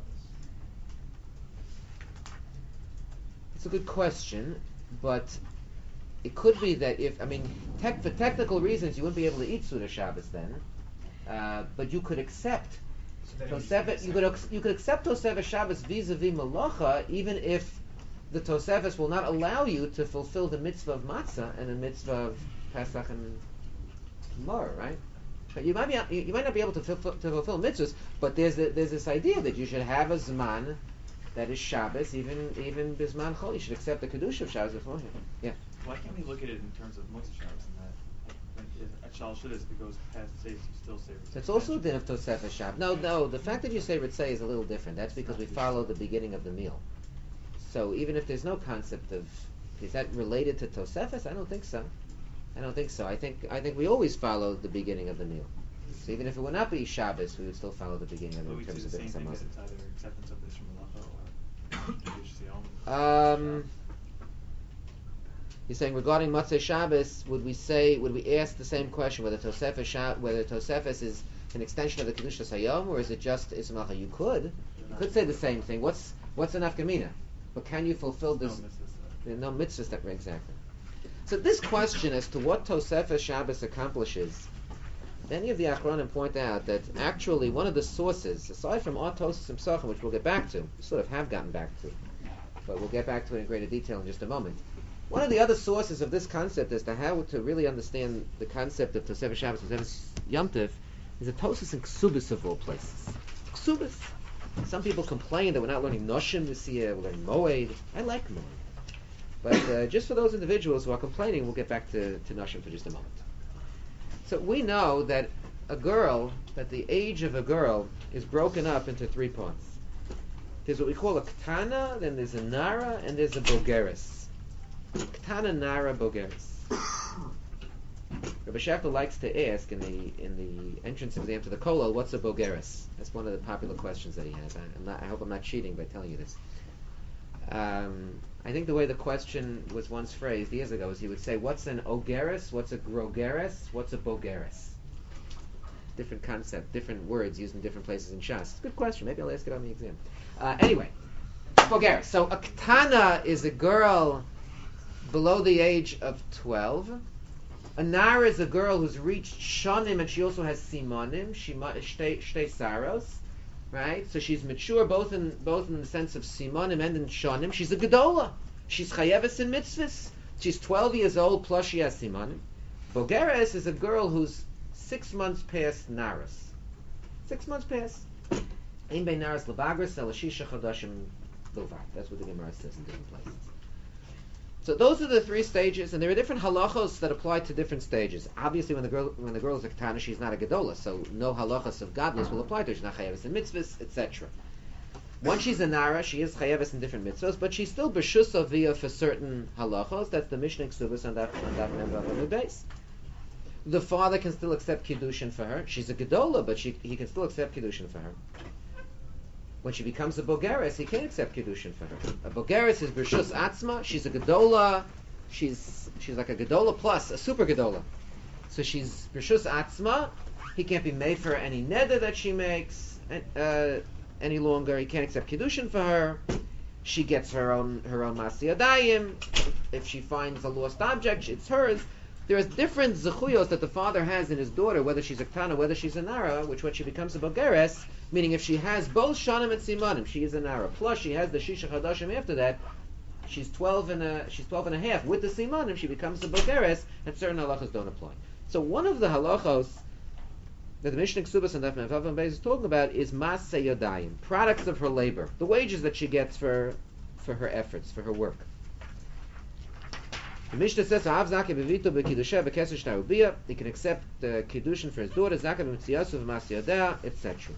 It's a good question, but it could be that if, I mean, tech, for technical reasons, you wouldn't be able to eat Suda Shabbos then, uh, but you could accept So then it would just Tosefes, be you the could ac- you could accept Tosefes Shabbos vis-a-vis Malacha, even if the Tosefes will not allow you to fulfill the mitzvah of matzah and the mitzvah of Pesach and Mar, right? But you might be you, you might not be able to fulfill, to fulfill mitzvahs, but there's a, there's this idea that you should have a zman that is Shabbos, even even bisman chol. You should accept the kedusha of Shabbos beforehand. Yeah. Why can't we look at it in terms of Moshe Shabbos and that? Like if at Shal Shudis, if it goes past safe, you still say Ritzay. That's also a din of Tosefes Shabbos. No, no, the fact that you say Ritzay is a little different. That's because we follow the beginning of the meal. So even if there's no concept of, is that related to Tosefes? I don't think so. I don't think so. I think I think we always follow the beginning of the meal. So even if it would not be Shabbos, we would still follow the beginning of But it we in do terms the of same B'chas thing, that HaMazon. it's either acceptance of this from Malacha or Kiddush Siyam. Um, you're saying regarding Matzah Shabbos, would we say, would we ask the same question whether Tosefes Sha- whether Tosefes is an extension of the Kedusha Sayom or is it just Ismacha? You could, you could say the same thing. What's what's an afkamina? But can you fulfill this? There are no mitzvahs that exactly. So this question as to what Tosefes Shabbos accomplishes, many of the Achronim point out that actually one of the sources, aside from Atos and Psachim, which we'll get back to, we sort of have gotten back to, but we'll get back to it in greater detail in just a moment. One of the other sources of this concept as to how to really understand the concept of Tosefes Shabbos, Tosefes Yom Tov, is a Tosefos and Ksubis of all places. Ksubis. Some people complain that we're not learning Noshim this year, we're learning Moed. I like Moed. But uh, just for those individuals who are complaining, we'll get back to, to Noshim for just a moment. So we know that a girl, that the age of a girl is broken up into three parts. There's what we call a Ketana, then there's a Nara, and there's a Bogeres. Ketana, Nara, Bogeres. Rabbi Shachtel likes to ask in the in the entrance exam to the Kollel, what's a Bogeres? That's one of the popular questions that he has. I, I'm not, I hope I'm not cheating by telling you this. Um, I think the way the question was once phrased years ago is he would say, what's an Ogeres, what's a Grogeres, what's a Bogeres? Different concept, different words used in different places in Shas. It's a good question. Maybe I'll ask it on the exam. Uh, anyway, Bogeres. So a Ketana is a girl below the age of twelve. A Nara is a girl who's reached Shanim and she also has Simonim, Shtei Shtei Saros, right? So she's mature both in both in the sense of Simonim and in Shanim. She's a Gedola. She's Chayeves in Mitzvahs. She's twelve years old plus she has Simonim. Bogeres is a girl who's six months past Naras. Six months past. Ein bei Naras Lebagris El Shisha Chodashim Lovar. That's what the Gemara says in different places. So those are the three stages, and there are different halachos that apply to different stages. Obviously, when the girl when the girl is a ketana, she's not a gedola, so no halachos of godless will apply to her. She's not chayeves in mitzvahs, et cetera. Once she's a nara, she is chayeves in different mitzvahs, but she's still b'shus aviyah for certain halachos. That's the Mishnah Ksubas on that on that member of the base. The father can still accept kiddushin for her. She's a gedola, but she, he can still accept kiddushin for her. When she becomes a bogeres, he can't accept kiddushin for her. A bogeres is b'shus atzma. She's a gedola, she's she's like a Gedola plus, a super Gedola. So she's Rishus Atzma. He can't be made for any neder that she makes uh, any longer. He can't accept Kiddushin for her. She gets her own her own Masiyah Dayim. If she finds a lost object, it's hers. There is different zechuyos that the father has in his daughter, whether she's a Ktana, whether she's a Nara, which when she becomes a Bogeres, meaning if she has both Shanim and Simanim, she is a Nara, plus she has the Shisha Chadashim after that, she's twelve and a, she's twelve and a half. With the Simanim, she becomes a Bogeres, and certain halachas don't apply. So one of the halachos that the Mishnah Ksubas and Daf Mevav and Beis is talking about is Maseh Yodayim, products of her labor, the wages that she gets for for her efforts, for her work. The Mishnah says, "Ha'av zakeh bevito bekiddusha v'keser shnei ubiyah." He can accept the kiddushin for his daughter, zakeh b'mitziyasu v'maseh yodea, et cetera.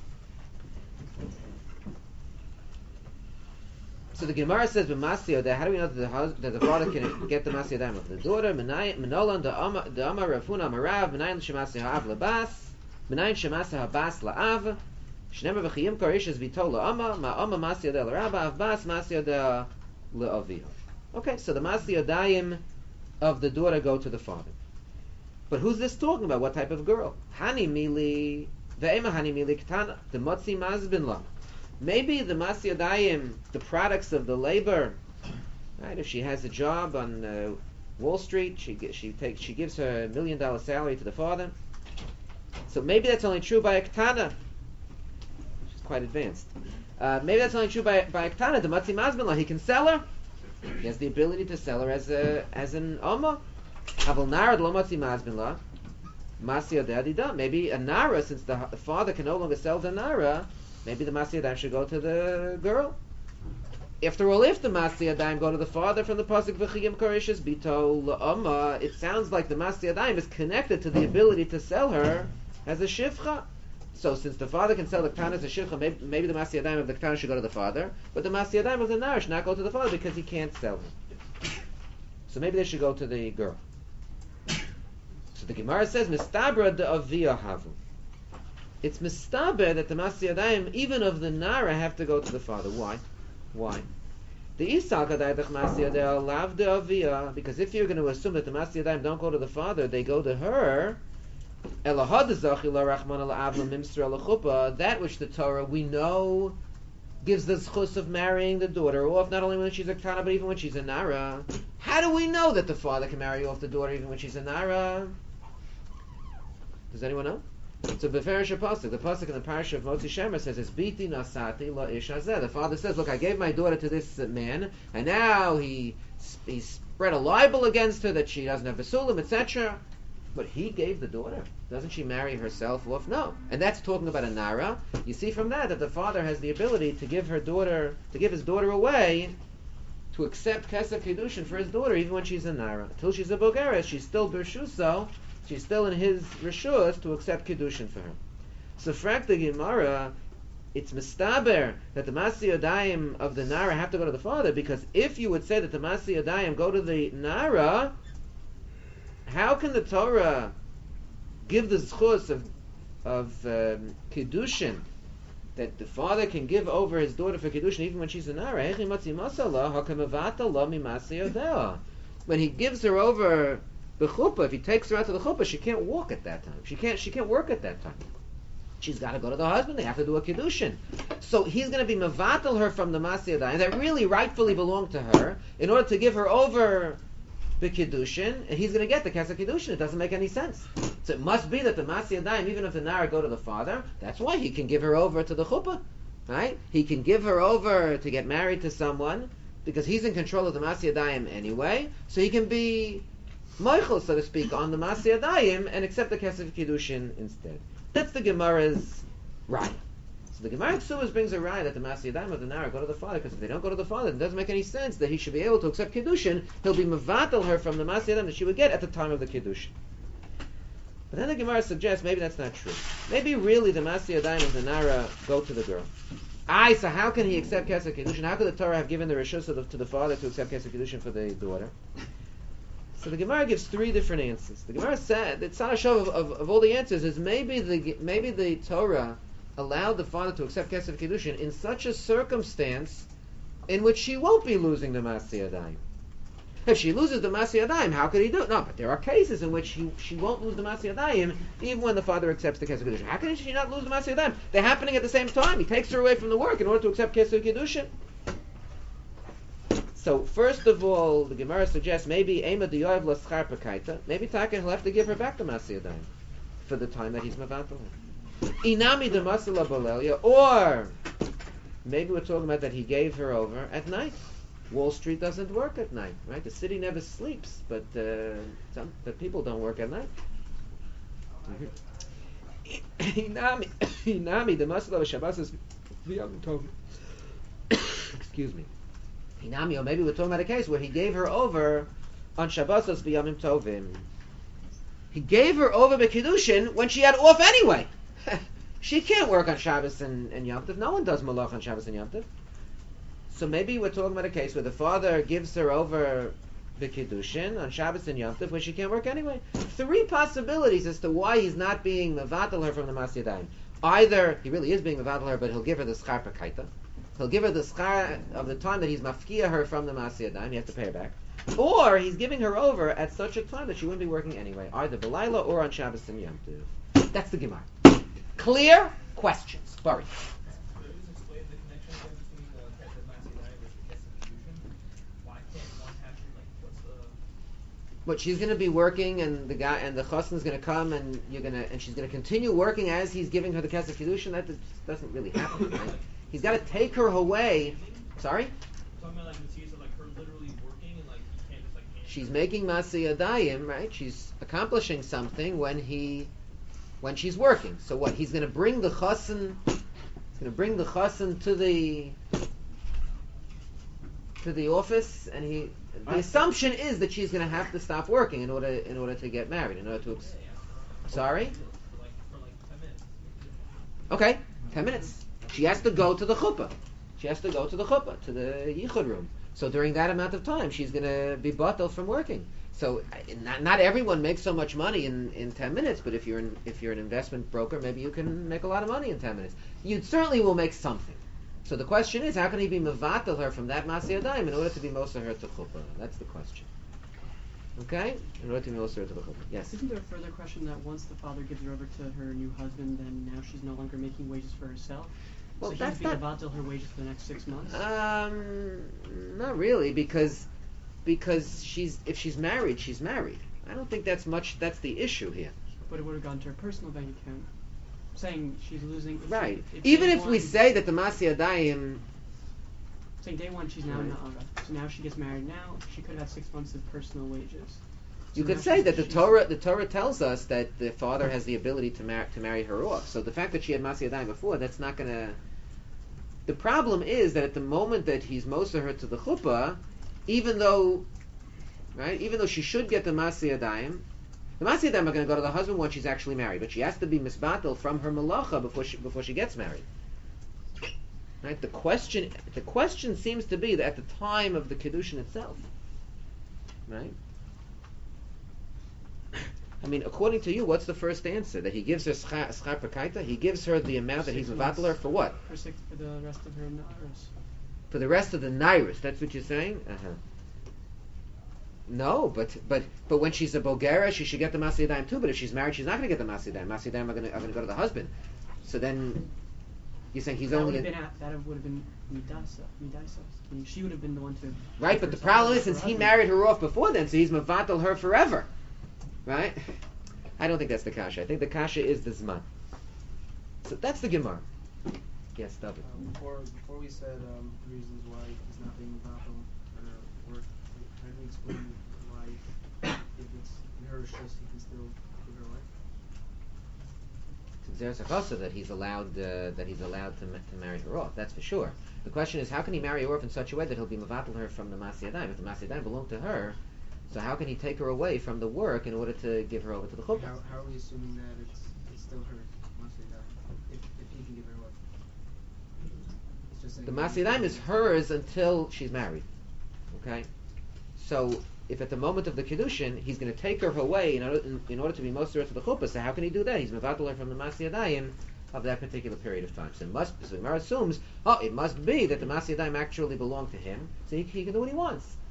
So the Gemara says, "B'maseh yodea." How do we know that the, hus- that the father can get the maseh yodea of the daughter? Menolan the Amar Rafuna Marav Menayin shemaseh ha'av labas Menayin shemaseh ha'bas la'av Shneimar v'chiyim korishes v'tol la'ama ma'ama maseh yodea l'rabba av bas maseh yodea l'aviyah. Okay, so the Masiyah Dayim of the daughter go to the father. But who's this talking about? What type of girl? Hani Mili, Ve'ema Hani Mili Ketana, the Motzi Mazbin La. Maybe the Masiyah Dayim, the products of the labor, right? If she has a job on uh, Wall Street, she she takes she gives her a million dollar salary to the father. So maybe that's only true by a Ketana. She's quite advanced. Uh, maybe that's only true by by a Ketana. The Motzi Mazbin La, he can sell her. He has the ability to sell her as a as an Amma. Aval Nara lo matzi mazbin la. Masiyah Da'adida. Maybe a Nara, since the father can no longer sell the Nara, maybe the Masiyah Da'im should go to the girl. After all, if the Masiyah Da'im go to the father from the pasuk v'chiyim korishes bito la'amma, it sounds like the Masiyah Da'im is connected to the ability to sell her as a shivcha. So since the father can sell the Ketana as a shivcha, maybe, maybe the Masiyah Da'im of the Ketana should go to the father, but the Masiyah Da'im of the Nara should not go to the father because he can't sell her. So maybe they should go to the girl. So the Gemara says, Mistabra de aviyah havu. It's mistaber that the Masiyah Da'im, even of the Nara, have to go to the father. Why? Why? The Isal Kadayach Masiyah Da'al lav de aviyah, because if you're going to assume that the Masiyah Da'im don't go to the father, they go to her, that which the Torah we know gives the zchus of marrying the daughter off, not only when she's a Ketana, but even when she's a Nara. How do we know that the father can marry off the daughter even when she's a Nara? Does anyone know? So Beferish Pasuk, the Pasuk in the Parsha of Motzi Shemer says, "It's biti nasati la ish hazeh." The father says, "Look, I gave my daughter to this man, and now he he spread a libel against her that she doesn't have Basulim, et cetera" But he gave the daughter. Doesn't she marry herself off? No. And that's talking about a Nara. You see from that that the father has the ability to give her daughter, to give his daughter away, to accept Kesef Kiddushin for his daughter, even when she's a Nara. Until she's a Bogeres, she's still Bershuso, she's still in his Rishus to accept Kiddushin for her. So, Frak the Gemara, it's mistaber that the Masiyah Da'im of the Nara have to go to the father, because if you would say that the Masiyah Da'im go to the Nara, how can the Torah give the zchus of of um, kiddushin that the father can give over his daughter for kiddushin even when she's a nara? When he gives her over the chuppah, if he takes her out to the chuppah, she can't walk at that time. She can't. She can't work at that time. She's got to go to the husband. They have to do a kiddushin. So he's going to be mevatel her from the masiyah dayim that really rightfully belong to her in order to give her over the kiddushin, and he's going to get the kesef kiddushin. It doesn't make any sense. So it must be that the masiyah dayim, even if the nara go to the father, that's why he can give her over to the chuppah, right? He can give her over to get married to someone because he's in control of the masiyah dayim anyway. So he can be moichel, so to speak, on the masiyah dayim and accept the kesef kiddushin instead. That's the Gemara's raya. So the Gemara Ksubas brings a raya that the Masiyah Da'im of the Nara go to the father, because if they don't go to the father, it doesn't make any sense that he should be able to accept Kiddushin. He'll be mevatel her from the Masiyah Da'im that she would get at the time of the Kiddushin. But then the Gemara suggests maybe that's not true. Maybe really the Masiyah Da'im of the Nara go to the girl. Aye, so how can he accept Kesef Kiddushin? How could the Torah have given the Rishus to the, to the father to accept Kesef Kiddushin for the daughter? So the Gemara gives three different answers. The Gemara said that Tzad of, of, of all the answers is maybe the maybe the Torah allowed the father to accept Kesef Kiddushin in such a circumstance in which she won't be losing the Masiyah Da'im. If she loses the Masiyah Dayim, how could he do it? No, but there are cases in which she, she won't lose the Masiyah Dayim even when the father accepts the Kesef Kedushin. How can she not lose the Masiyah Dayim? They're happening at the same time. He takes her away from the work in order to accept Kesef Kedushin. So first of all, the Gemara suggests maybe Ema Diyov Laschar Pekaita. Maybe Taka will have to give her back the Masiyah Dayim for the time that he's Mavatal. Inami de Masala Balelia, or maybe we're talking about that he gave her over at night. Wall Street doesn't work at night, right? The city never sleeps, but uh, some but people don't work at night. Inami, Inami de Masala Shabbos is V'yam Tov. Excuse me. Inami, or maybe we're talking about a case where he gave her over on Shabbos V'yamim Tovim. He gave her over B'Kiddushin when she had off anyway. She can't work on Shabbos and, and Yom Tov. No one does Malach on Shabbos and Yom Tov. So maybe we're talking about a case where the father gives her over B'Kiddushin on Shabbos and Yom Tov when she can't work anyway. Three possibilities as to why he's not being Mevatel her from the Masiyah Dayim. Either he really is being Mevatel her, but he'll give her the Schar Pekaita. He'll give her the Schar of the time that he's Mafkia her from the Masiyah Dayim. He has to pay her back. Or he's giving her over at such a time that she wouldn't be working anyway, either B'Layla or on Shabbos and Yom Tov. That's the Gemara. Clear questions. Barry. Could you just explain the connection again between the Kesef Masiyah versus Kesef Kedushin? Why can't one happen? Like, what's the? But she's going to be working, and the guy and the chassan is going to come, and you're going to, and she's going to continue working as he's giving her the Kesef Kedushin. That just doesn't really happen. Right? He's got to take her away. Sorry. I'm talking about like Mitzvah, like her literally working, and like he can't just like. Hand She's making Masiyah Dayim, right? She's accomplishing something when he, when she's working. So what? He's going to bring the chassan. He's going to bring the chassan to the to the office, and he. The assumption is that she's going to have to stop working in order in order to get married. In order to. Ex- Sorry. for like for like ten minutes. Okay, ten minutes. She has to go to the chuppah. She has to go to the chuppah, to the yichud room. So during that amount of time, she's going to be batel from working. So uh, not, not everyone makes so much money in, in ten minutes, but if you're an, if you're an investment broker, maybe you can make a lot of money in ten minutes. You certainly will make something. So the question is, how can he be mevatel her from that Masiyah Dayim in order to be moser her to chuppah? That's the question. Okay? In order to be moser her to the chuppah. Yes? Isn't there a further question that once the father gives her over to her new husband, then now she's no longer making wages for herself? Well, so that's he's being not- mevatel her wages for the next six months? Um, not really, because because she's if she's married, she's married. I don't think that's much. That's the issue here, But it would have gone to her personal bank account. Saying she's losing. if right? She, if Even day if we one- say that the Masiyah Dayim, Saying day one she's now Right. na'ara. So now she gets married. Now she could have had six months of personal wages. you So could now say she's- that the she's- Torah the Torah tells us that the father has the ability to mar- to marry her off. So the fact that she had Masiyah Dayim before, that's not going to. The problem is that at the moment that he's moser her to the chuppah, even though, right, even though she should get the Masiyah Dayim, the Masiyah Dayim are going to go to the husband when she's actually married, but she has to be misbatel from her malacha before she before she gets married. Right? The question the question seems to be that at the time of the kiddushin itself, right? I mean, according to you, what's the first answer? That he gives her schar schar pekaita? He gives her the amount that he's Six mevatel her months. for what? For six, for the rest of her na'aros. For the rest of the nairus. That's what you're saying? Uh-huh. No, but but but when she's a Bulgaria, she should get the Masiyah Dayim too. But if she's married, she's not going to get the Masiyah Dayim. Masiyah Dayim are going to are going to go to the husband. So then, you're saying he's that only would have in, been at, that would have been midasa, midasa. I mean, she would have been the one to. right. But the herself problem over is, since her he husband. married her off before then, so he's mevatel her forever, right? I don't think that's the kasha. I think the kasha is the zman. So that's the gemara. Yes, David. Um, before before we said um, reasons why he's not being mevatel or work, how do we explain why if it's in her shus he can still give her away? There's a chassid that he's allowed uh, that he's allowed to, ma- to marry her off. That's for sure. The question is, how can he marry her off in such a way that he'll be mevatel her from the Masiyah Dayim? If the Masiyah Dayim belong to her, so how can he take her away from the work in order to give her over to the chuppah? How, how are we assuming that it's it's still her Masiyah Dayim if if he can give her away? It's just The saying- Masiyah Dayim is hers until she's married. Okay, so if at the moment of the kiddushin he's going to take her away in order, in, in order to be moser to the chuppah, so how can he do that? He's mevatel her from the Masiyah Dayim of that particular period of time. So it must. So the Gemara assumes, oh, it must be that the Masiyah Dayim actually belong to him, so he, he can do what he wants.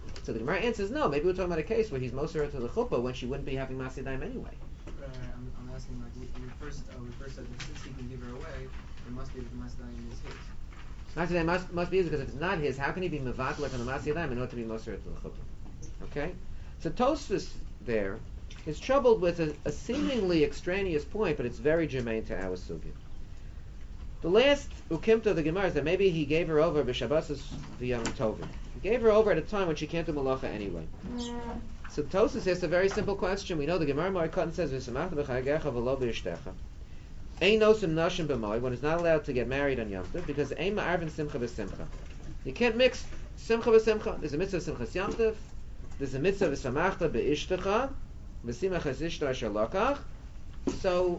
So the Gemara answers no. Maybe we're talking about a case where he's moser to the chuppah when she wouldn't be having Masiyah Daim anyway. Right, right. I'm, I'm asking like we, we first uh, we first said that since he can give her away, it must be that the Masiyah Daim is his. Masiyah Daim must, must be his, because if it's not his, how can he be mevatlek on the Masiyah Daim in order to be moser to the chuppah? Okay? So Tosfos there is troubled with a, a seemingly extraneous point, but it's very germane to our sugya. The last ukimta of the Gemara is that maybe he gave her over b'Shabbosos v'Yom Tovim. He gave her over at a time when she can't do malacha anyway. So Tosfos asks a very simple question. We know the Gemara Marikatan says v'samachta b'chagecha v'lo b'ishtecha. Ein nosim nashim b'moi. One is not allowed to get married on Yom Tov because ein ma'arvin simcha b'simcha. You can't mix simcha b'simcha. There's a mitzvah of simchas Yom Tov. There's a mitzvah v'samachta b'ishtecha v'simach es ishta asher lokach. So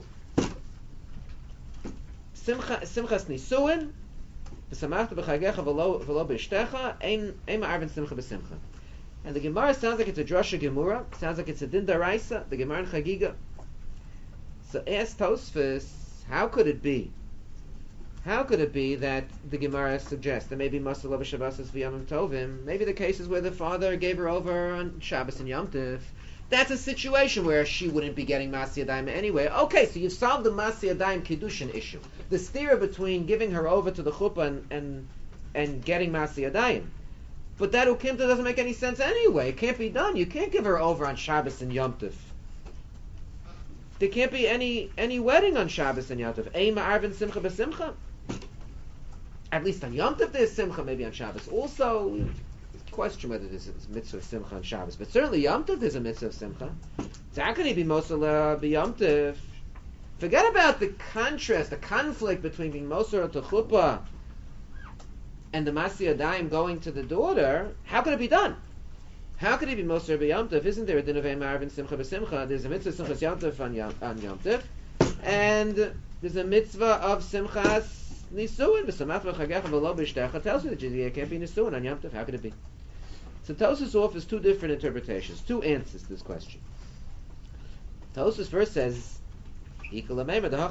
Simcha, simchas nisuin, v'samachta b'chagecha v'lo v'lo b'ishtecha, ein ein ma'arvin simcha b'simcha. And the Gemara sounds like it's a drasha gemura. Sounds like it's a din daraisa. The Gemara in Chagiga. So ask Tosfos, how could it be? How could it be that the Gemara suggests that maybe Masala b'Shabbosos v'Yom Tovim? Maybe the cases where the father gave her over on Shabbos and Yom Tov. That's a situation where she wouldn't be getting Masiyah Daim anyway. Okay, so you've solved the Masiyah Daim Kiddushin issue. The stira between giving her over to the chuppah and and, and getting Masiyah Daim. But that ukimta doesn't make any sense anyway. It can't be done. You can't give her over on Shabbos and Yom Tov. There can't be any any wedding on Shabbos and Yom Tov. Ein ma'arvin simcha b'simcha. At least on Yom Tov there's simcha, maybe on Shabbos also. Question whether this is mitzvah of simcha on Shabbos, but certainly Yom Tov there's a mitzvah of simcha. So how can he be mosala b'Yom Tov? Forget about the contrast, the conflict between being mosala to chuppah and the Masiyah Daim going to the daughter. How could it be done? How could he be mosala b'Yom Tov? Isn't there a din of ein ma'arvin simcha b'simcha? There's a mitzvah of simchas Yom Tov on Yom, on Yom Tov, and there's a mitzvah of simchas nisuin. V'samach v'chagecha v'lo b'ishtecha tells you that you can't be nisuin on Yom Tov. How could it be? So Tosfos offers two different interpretations, two answers to this question. Tosfos first says, maybe we're talking about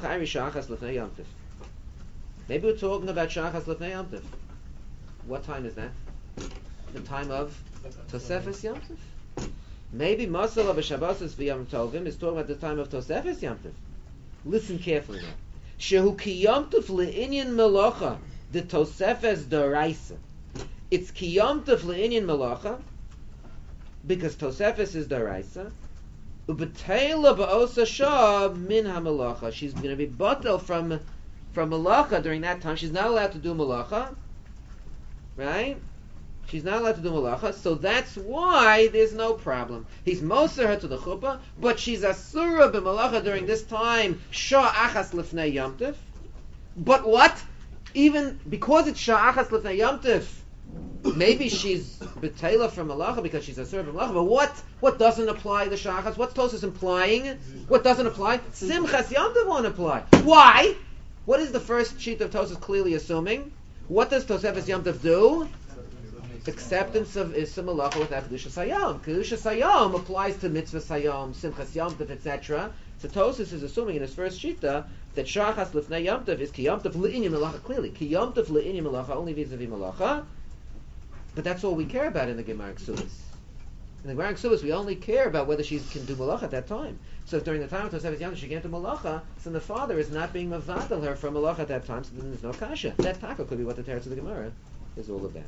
Shachas Lefnei Yom Tov. What time is that? The time of Tosefes Yom Tov. Maybe Masala b'Shabbosos v'Yom Tovim is talking about the time of Tosefes Yom Tov. Listen carefully now. Shehu ki Yom Tov le'inyan melacha the Tosefes d'oraisa. It's ki Yom Tov le'inyan melacha because Tosefes is d'oraisa. Ubetayla ba'osa shah min ha-melacha. She's going to be batel from from melacha during that time. She's not allowed to do melacha, right? She's not allowed to do malacha, so that's why there's no problem. He's moser her to the chuppah, but she's asura b'malacha during this time, shah achas lefnei Yom Tov. But what? Even because it's shah achas lefnei Yom Tov, maybe she's betayla from malacha because she's asura b'malacha. But what? What doesn't apply the shah achas? What's Tosfos implying? What doesn't apply? Simchas Yom Tov won't apply. Why? What is the first sheet of Tosfos clearly assuming? What does Tosefes Yom Tov do? Acceptance of Issa Malacha without Kedusha Sayom. Kedusha Sayom applies to Mitzvah Sayom, Simchas Yom Tov, et cetera. So Tosfos is assuming in his first shita that Shachas Lefnei Yom Tov is Ki Yom Tov Le'inyan Malacha. Clearly, Ki Yom Tov Le'inyan Malacha only vis-a-vis Malacha. But that's all we care about in the Gemara Ksubas. In the Gemara Ksubas, we only care about whether she can do Malacha at that time. So if during the time of Tosefes Yom Tov she can't do Malacha, so the father is not being mavadal her from Malacha at that time, so then there's no kasha. That taka could be what the Teretz of the Gemara is all about.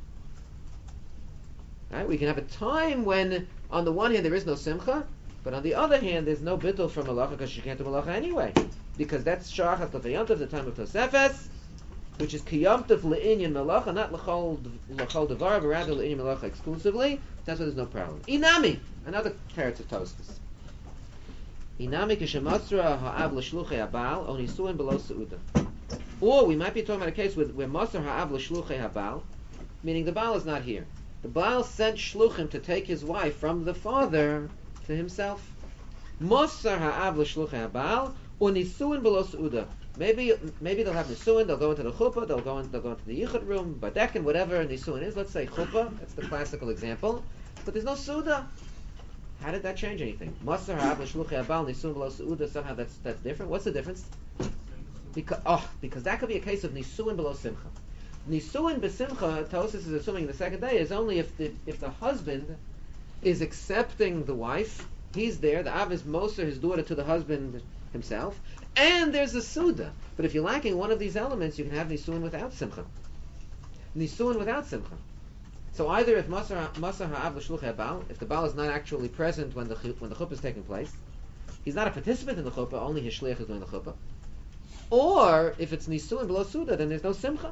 Right? We can have a time when, on the one hand, there is no simcha, but on the other hand, there's no bittul for malacha because she can't do malacha anyway, because that's shachas l'fayom tov, the time of Tosefes, which is kiyom tov le'inyan malacha, not l'chol l'chol devar, but rather le'inyan malacha exclusively. That's why there's no problem. Inami, another teretz of Tosfos. Inami kishematzra ha'av l'shluchei habal onisuin below seuda. Or we might be talking about a case with where masr ha'av l'shluchei habal, meaning the baal is not here. The Baal sent shluchim to take his wife from the father to himself. Mosar ha'av l'shluchei ha'Baal unisuin below seuda. Maybe maybe they'll have nisuin. They'll go into the chuppah. They'll go in, they'll go into the yichud room, badekin, whatever nisuin is. Let's say chuppah. That's the classical example. But there's no seuda. How did that change anything? Mosar ha'av l'shluchei ha'Baal nisuin below seuda. Somehow that's that's different. What's the difference? Because oh, because that could be a case of nisuin below simcha. Nisuin b'simcha, Tosis is assuming the second day, is only if the if the husband is accepting the wife. He's there. The Av is Moser, his daughter, to the husband himself, and there's a Suda. But if you're lacking one of these elements, you can have Nisuin without Simcha. Nisuin without Simcha. So either if Masar Masar Ha'av l'shluchei Baal, if the Baal is not actually present when the when the chuppah is taking place, he's not a participant in the chuppah, only his shliach is doing the chuppah. Or if it's Nisuin below Suda, then there's no Simcha.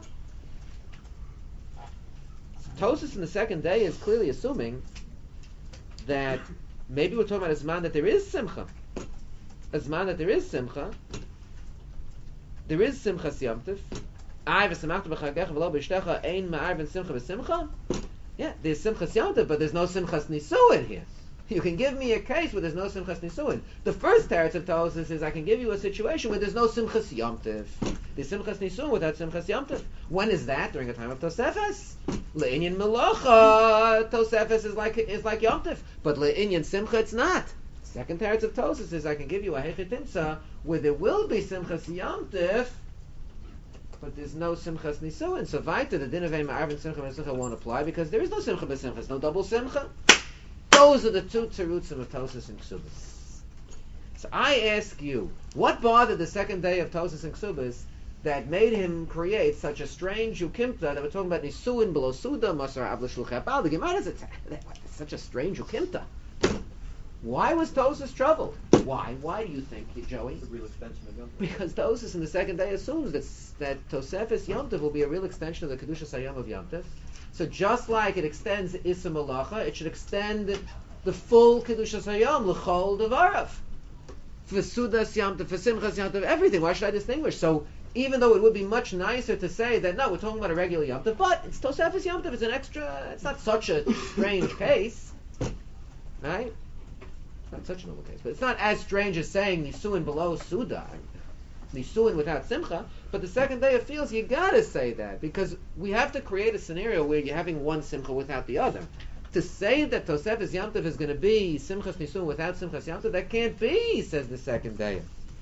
Tosis in the second day is clearly assuming that maybe we're talking about a zman that there is simcha, a zman that there is simcha, there is simcha siyamtiv. I v'samachta b'chagecha v'lo b'ishtecha ein ma'ar ben simcha v'simcha. Yeah, there's simcha siyamtiv, but there's no simchas nisuin here. You can give me a case where there's no simchas nisuin. The first teretz of Tosis is I can give you a situation where there's no simchas yomtiv. There's simchas nisuin without simchas yomtiv. When is that? During a time of Tosefes. Le'inyan melacha, Tosefes is like is like yomtiv, but le'inyan simcha it's not. Second teretz of Tosis is I can give you a hechetimsa where there will be simchas yomtiv, but there's no simchas nisuin. So weiter the din of ein ma'arvin simcha v'simcha won't apply because there is no simcha b'simcha. It's no double simcha. Those are the two terutzim of Tosis and Ksubas. So I ask you, what bothered the second day of Tosis and Ksubas that made him create such a strange ukimta that we're talking about Nisuin below Suda, Masar Av l'shluchei Baal? The Gemara is such a strange ukimta. Why was Tosis troubled? Why? Why do you think, Joey? It's a real extension of Yom Tov. Because Tosis in the second day assumes that that Tosefes Yom Tov will be a real extension of the Kedusha Sayom of Yom Tov. So just like it extends Issa Malacha, it should extend the full Kedusha Hayom, L'chol Devarav. For Sudas Yom Tov, for Simchas Yom Tov, everything. Why should I distinguish? So even though it would be much nicer to say that, no, we're talking about a regular Yom Tov, but it's Tosefes Yom Tov, it's an extra, it's not such a strange case. Right? It's not such a noble case. But it's not as strange as saying Nisuin below Suda. Nisuin without Simcha, but the second day it feels you gotta say that because we have to create a scenario where you're having one Simcha without the other. To say that Tosefes Yom Tov is going to be Simchas Nisuin without Simchas Yom Tov, that can't be, says the second day.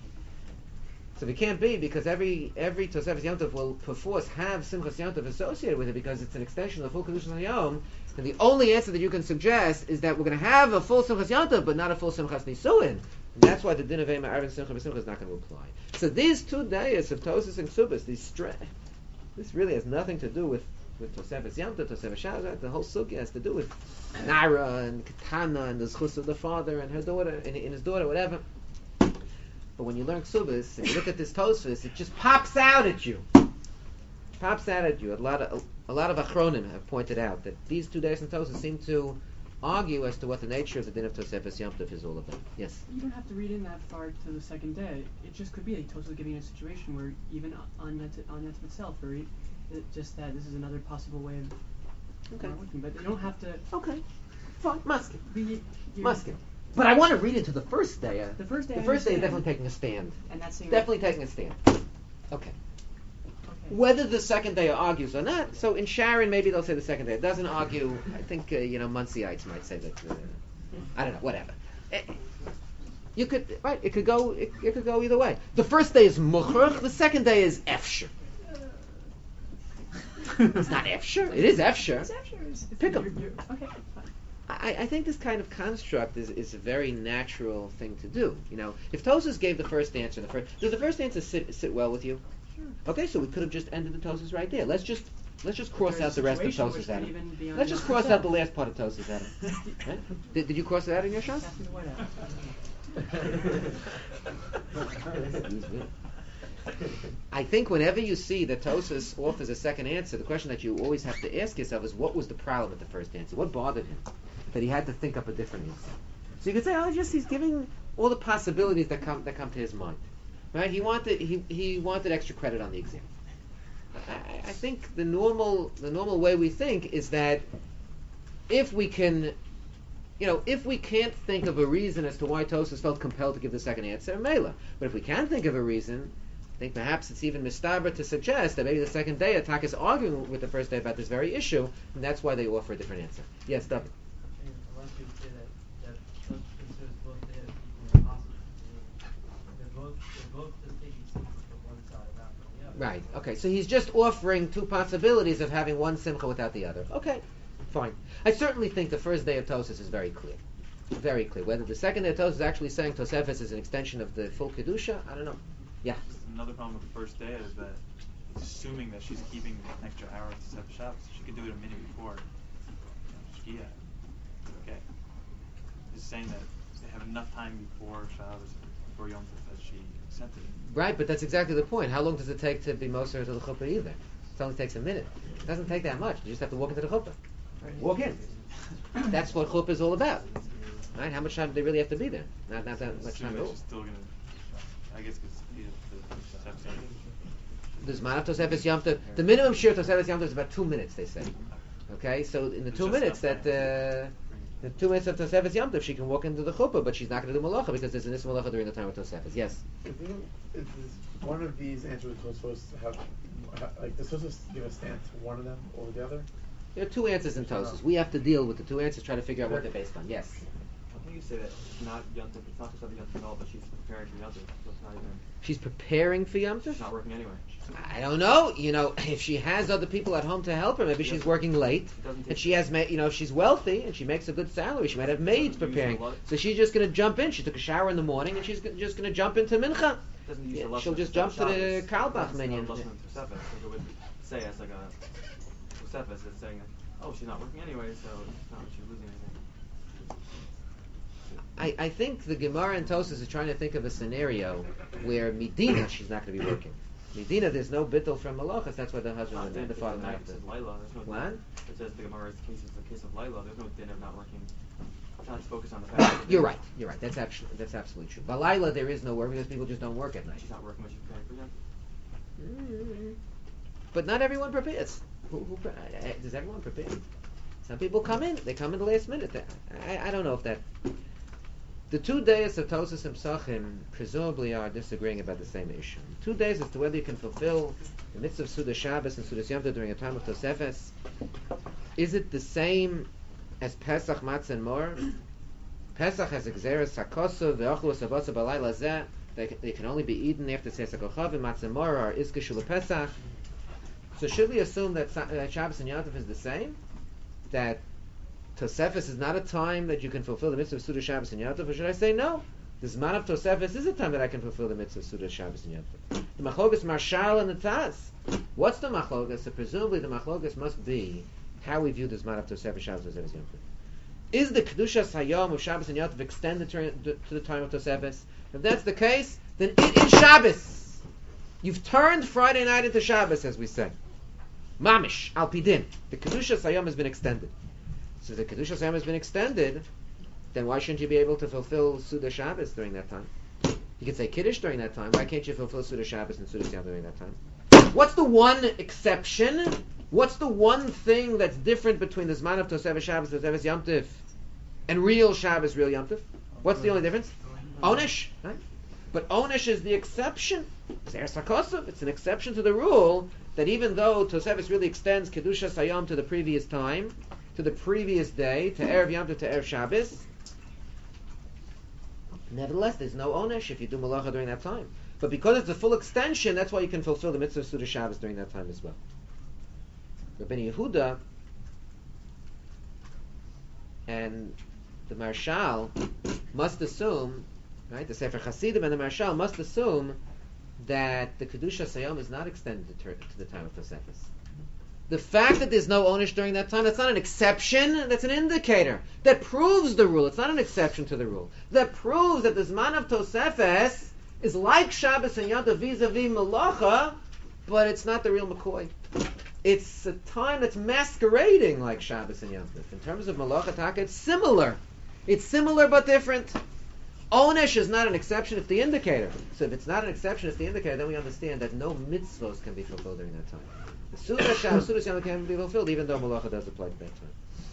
So it can't be because every every Tosefes Yom Tov will perforce have Simchas Yom Tov associated with it because it's an extension of the full Kedusha Hayom. And the only answer that you can suggest is that we're going to have a full Simchas Yom Tov, but not a full Simchas Nisuin. And that's why the din of Ema Arvin Simcha B'Simcha is not going to apply. So these two days of Tosis and Ksubas, these stra- this really has nothing to do with with Tosefes Yom Tov, Tosefes Shabbos. The whole sugya has to do with Nara and Katana and the zchus of the father and her daughter and, and his daughter, whatever. But when you learn Ksubas and you look at this Tosfos, it just pops out at you. Pops out at you. A lot of a, a lot of Achronim have pointed out that these two days in Tosfos seem to argue as to what the nature of the din of Tosefes Yom Tov is all about. Yes? You don't have to read in that far to the second day. It just could be that Tosfos giving a situation where even on Net, on Net itself, or it, just that this is another possible way of okay. working. But you don't have to. Okay. Fine. Muskin. Be, Muskin. But I want to read into the first day. Uh, the first day. The I first day is understand. definitely taking a stand. And that's definitely taking a stand. Okay. Okay. Whether the second day argues or not, so in Sharon maybe they'll say the second day. It doesn't argue. I think uh, you know Munseites might say that. Uh, I don't know. Whatever. It, you could right. It could go. It, it could go either way. The first day is muchach. The second day is efsher. It's not efsher. It is efsher. It's efsher. It's, it's Pick 'em. you're, you're, okay. I, I think this kind of construct is, is a very natural thing to do. You know, if Tosas gave the first answer, the first does the first answer sit sit well with you? Sure. Okay, so we could have just ended the Tosas right there. Let's just let's just cross There's out the rest of situation Tosas which out. could even be on Let's just the cross other out the last part of Tosas out. Right? Did, did you cross it out in your shot? Pass me the white Excuse me. I think whenever you see that Tosas offers a second answer, the question that you always have to ask yourself is, what was the problem with the first answer? What bothered him that he had to think up a different answer? So you could say, oh, just he's giving all the possibilities that come that come to his mind, right? He wanted he he wanted extra credit on the exam. I, I think the normal the normal way we think is that if we can, you know, if we can't think of a reason as to why Tosas felt compelled to give the second answer, Mela. But if we can think of a reason, I think perhaps it's even mistaber to suggest that maybe the second day attack is arguing with the first day about this very issue, and that's why they offer a different answer. Yes, David. A lot of people say that that Tosfos considers both days equally impossible. They're both they're both just taking secrets from one side, not from the other. Right. Okay. So he's just offering two possibilities of having one simcha without the other. Okay. Fine. I certainly think the first day of Tosfos is very clear. Very clear. Whether the second day of Tosfos is actually saying Tosefes is an extension of the full kedusha, I don't know. Yeah. Another problem with the first day is that it's assuming that she's keeping an extra hour to set the Shabbos. She could do it a minute before. You know, Shkia. Okay. It's saying that they have enough time before Shabbos, before Yom Tov, that she accepted it. Right, but that's exactly the point. How long does it take to be Moser to the chuppah either? It only takes a minute. It doesn't take that much. You just have to walk into the chuppah. Right? Walk in. That's what chuppah is all about. Right? How much time do they really have to be there? Not, not that much time at all. She's still gonna, I guess, because the the There's Manav Tosefes Yom Tov. The minimum shir Tosefes Yom Tov is about two minutes, they say. Okay, so in the two minutes that uh, the two minutes of Tosefes Yom Tov, she can walk into the chuppah, but she's not going to do malacha because there's an is malacha during the time of Tosefes. Yes. Is one of these answers was supposed to have, like, they're supposed to give a stance to one of them over the other? There are two answers in Tosfos. We have to deal with the two answers, try to figure out what they're based on. Yes. How can you say that it's not Yom Tov, it's not just Yom Tov at all, but she's preparing for Yom Tov, so it's not even... She's preparing for Yom Tov? She's not working anyway. I don't know. You know, if she has other people at home to help her, maybe she's working late, and she has, ma- you know, if she's wealthy and she makes a good salary, she might have maids preparing. So she's just going to jump in. She took a shower in the morning, and she's g- just going to jump into mincha. Yeah, she'll just jump to the Kalbach minyan. It would say as like a Tosefes, it's saying, oh, she's not working anyway, so it's not like she's losing anything. I, I think the Gemara and Tosfos is trying to think of a scenario where Medina she's not going to be working. Medina, there's no bittul from malachas. That's why the husband and the father not have to. Laila. There's no What? It says the Gemara's case is the case of Laila. There's no din of not working. I'm trying to focus on the fact. that You're right. You're right. That's actually that's absolutely true. Balayla, there is no work because people just don't work at night. She's not working when she's preparing for Yom. Mm. But not everyone prepares. Who, who, uh, does everyone prepare? Some people come in. They come in the last minute. I, I don't know if that. The two days of Tosfos and Psachim presumably are disagreeing about the same issue. Two days as to whether you can fulfill the mitzvah of Suda Shabbos and Suda Yom Tov during a time of Tosefes. Is it the same as Pesach, Matzah, and Mor? Pesach has Exeris, Sakosu, Ve'ochlu, Sabasa, Balayla, Zeh. They, they can only be eaten after Tzeitzak Kochav, and Matzah and Mor are Iskashul Pesach. So should we assume that uh, Shabbos and Yom Tov is the same? That Tosefes is not a time that you can fulfill the mitzvah of Suda Shabbos and Yom Tov, or should I say no? The Zman of Tosefes is a time that I can fulfill the mitzvah of Suda Shabbos and Yom Tov. The Machlokas Marshal and the Taz. What's the Machlokas? So presumably the Machlokas must be how we view the Zman of Tosefes, Shabbos, Tosefes, Yom Tov. Is the Kedushas Hayom of Shabbos and Yom Tov extended to, to the time of Tosefes? If that's the case, then it is Shabbos. You've turned Friday night into Shabbos, as we say. Mamish, Al Pidin. The Kedushas Hayom has been extended. So the Kedushas Hayom has been extended, then why shouldn't you be able to fulfill Suda Shabbos during that time? You could say Kiddush during that time. Why can't you fulfill Suda Shabbos and Suda Yom during that time? What's the one exception? What's the one thing that's different between the Zman of Tosefes Shabbos, Tosefes Yom Tov, and real Shabbos, real Yom Tov? What's the only difference? Onesh, right? But Onesh is the exception. It's an exception to the rule that even though Tosefes really extends Kedushas Hayom to the previous time, to the previous day, to Erev Yom Tov, to Erev Shabbos, nevertheless, there's no Onesh if you do Malacha during that time. But because it's a full extension, that's why you can fulfill the mitzvah of Suda Shabbos during that time as well. Rabbeinu Yehuda and the Marshal must assume, right, the Sefer Hasidim and the Marshal must assume that the Kedushas Hayom is not extended to, to the time of Tosefes. The fact that there's no Onesh during that time, that's not an exception, that's an indicator. That proves the rule. It's not an exception to the rule. That proves that the Zman of Tosefes is like Shabbos and Yom Tov vis-a-vis Malacha, but it's not the real McCoy. It's a time that's masquerading like Shabbos and Yom Tov. In terms of Malacha Taka, it's similar. It's similar but different. Onesh is not an exception, it's the indicator. So if it's not an exception, it's the indicator, then we understand that no mitzvos can be fulfilled during that time. The Suda Shabbos, Suda Yom Tov can be fulfilled even though Malacha does apply to that time.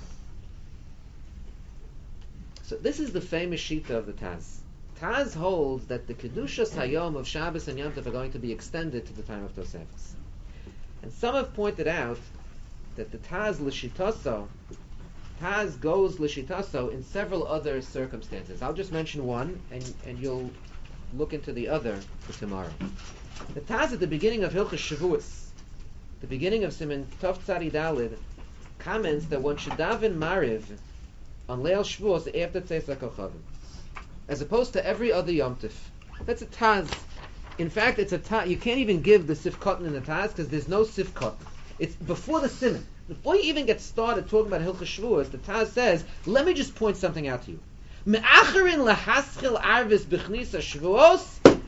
So this is the famous Shita of the Taz. Taz holds that the Kedushas Hayom of Shabbos and Yom Tov are going to be extended to the time of Tosefes. And some have pointed out that the Taz L'Shitaso, Taz goes L'Shitaso in several other circumstances. I'll just mention one, and, and you'll look into the other for tomorrow. The Taz at the beginning of Hilchos Shavuos, the beginning of Siman Tov Tzadi Dalid, comments that one should daven Mariv on Leil Shavuos after Tzeis HaKochavim, as opposed to every other Yom Tif. That's a Taz. In fact, it's a Taz. You can't even give the Sifkot in the Taz because there's no Sifkot. It's before the Siman. Before you even get started talking about Hilchos Shavuos, the Taz says, let me just point something out to you. Me'acharin lahaschil arvis b'chnisa Shavuos.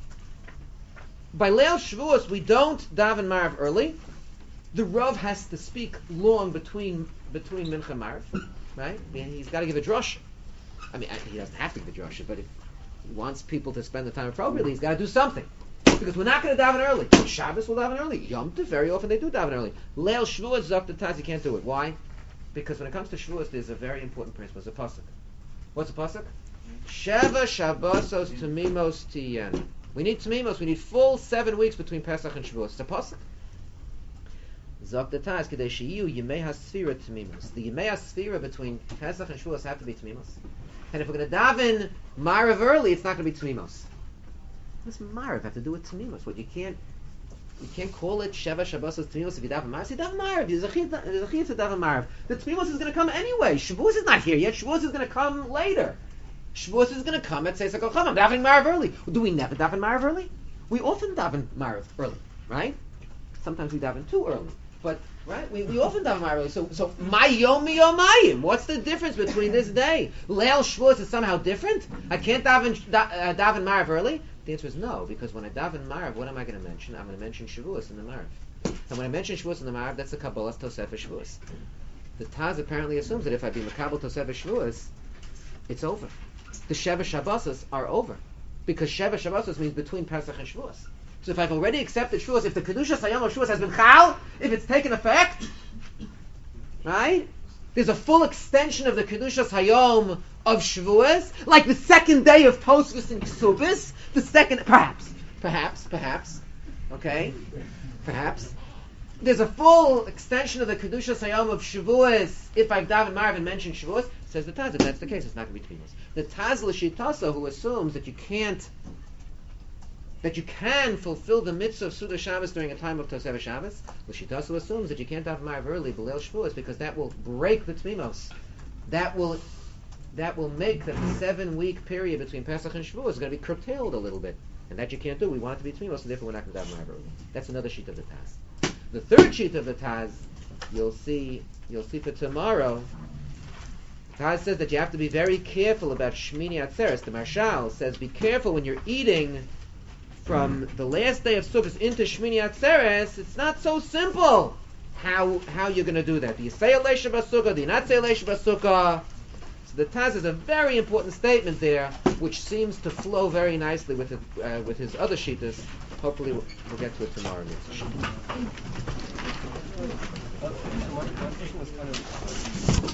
By Leil Shavuos, we don't daven Mariv early. The Rav has to speak long between between Mincha and Mariv, right? I mean, he's got to give a drasha. I mean, he doesn't have to give a drasha, but if he wants people to spend the time appropriately, he's got to do something. Because we're not going to daven early. Shabbos will daven early. Yom Tov, very often they do daven early. Leil Shavuos, Zok the Taz, you can't do it. Why? Because when it comes to Shavuos, there's a very important principle. It's a pasuk. What's a pasuk? Sheva Shabbosos Tamimos Tiyen. We need Tamimos. We need full seven weeks between Pesach and Shavuos. It's a pasuk. Zok the Taz, Kedei Sheyu Yemei HaSfira Tamimos. The Yemei HaSfira between Pesach and Shavuos have to be Tamimos. And if we're going to daven Mariv early, it's not going to be Tamimos. What's Mariv have to do with Tamimos? What you can't, you can't call it Sheva Shabbosos Tamimos if you daven Mariv. You daven Mariv. There's a chiyuv to daven Mariv. The Tamimos is going to come anyway. Shavuos is not here yet. Shavuos is going to come later. Shavuos is going to come at Tzeis HaKochavim. I'm davening Mariv early. Do we never daven Mariv early? We often daven Mariv early, right? Sometimes we daven too early, but right, we, we often daven Mariv early. So so my yom yomayim. What's the difference between this day? Leil Shavuos is somehow different. I can't daven da, uh, daven Mariv early. The answer is no, because when I daven Mariv, what am I going to mention? I'm going to mention Shavuos in the Mariv. And when I mention Shavuos in the Mariv, that's the Kabbalas Tosefes Shavuos. The Taz apparently assumes that if I be Makabel Tosefes Shavuos, it's over. The Sheva Shabbosos are over. Because Sheva Shabbosos means between Pesach and Shavuos. So if I've already accepted Shavuos, if the Kedushas Hayom of Shavuos has been Chal, if it's taken effect, right? There's a full extension of the Kedushas Hayom of Shavuos, like the second day of Tosfos and Ksubis, the second, perhaps, perhaps, perhaps, okay, perhaps. There's a full extension of the Kedushas Hayom of Shavuos if I've daven Mariv and mentioned Shavuos. Says the Taz, if that's the case, it's not going to be Tfilos. The Taz L'Shitasa, who assumes that you can't, that you can fulfill the mitzvah of Suda Shabbos during a time of Tosefes Shabbos, L'Shitasa assumes that you can't daven Mariv early, B'leil Shavuos, because that will break the Tmimos. That will that will make that the seven-week period between Pesach and Shavuos is going to be curtailed a little bit. And that you can't do. We want it to be Tmimos, and therefore we're not going to daven Mariv early. That's another sheet of the Taz. The third sheet of the Taz, you'll see, you'll see for tomorrow, Taz says that you have to be very careful about Shmini Atzeres. The Marshal says, be careful when you're eating from the last day of Sukkot into Shmini Atzeres. It's not so simple how how you're going to do that. Do you say Elei Shabbat Sukkah? Do you not say Elei Shabbat Sukkah? So the Taz has a very important statement there, which seems to flow very nicely with it, uh, with his other shittas. Hopefully we'll, we'll get to it tomorrow. One question was kind of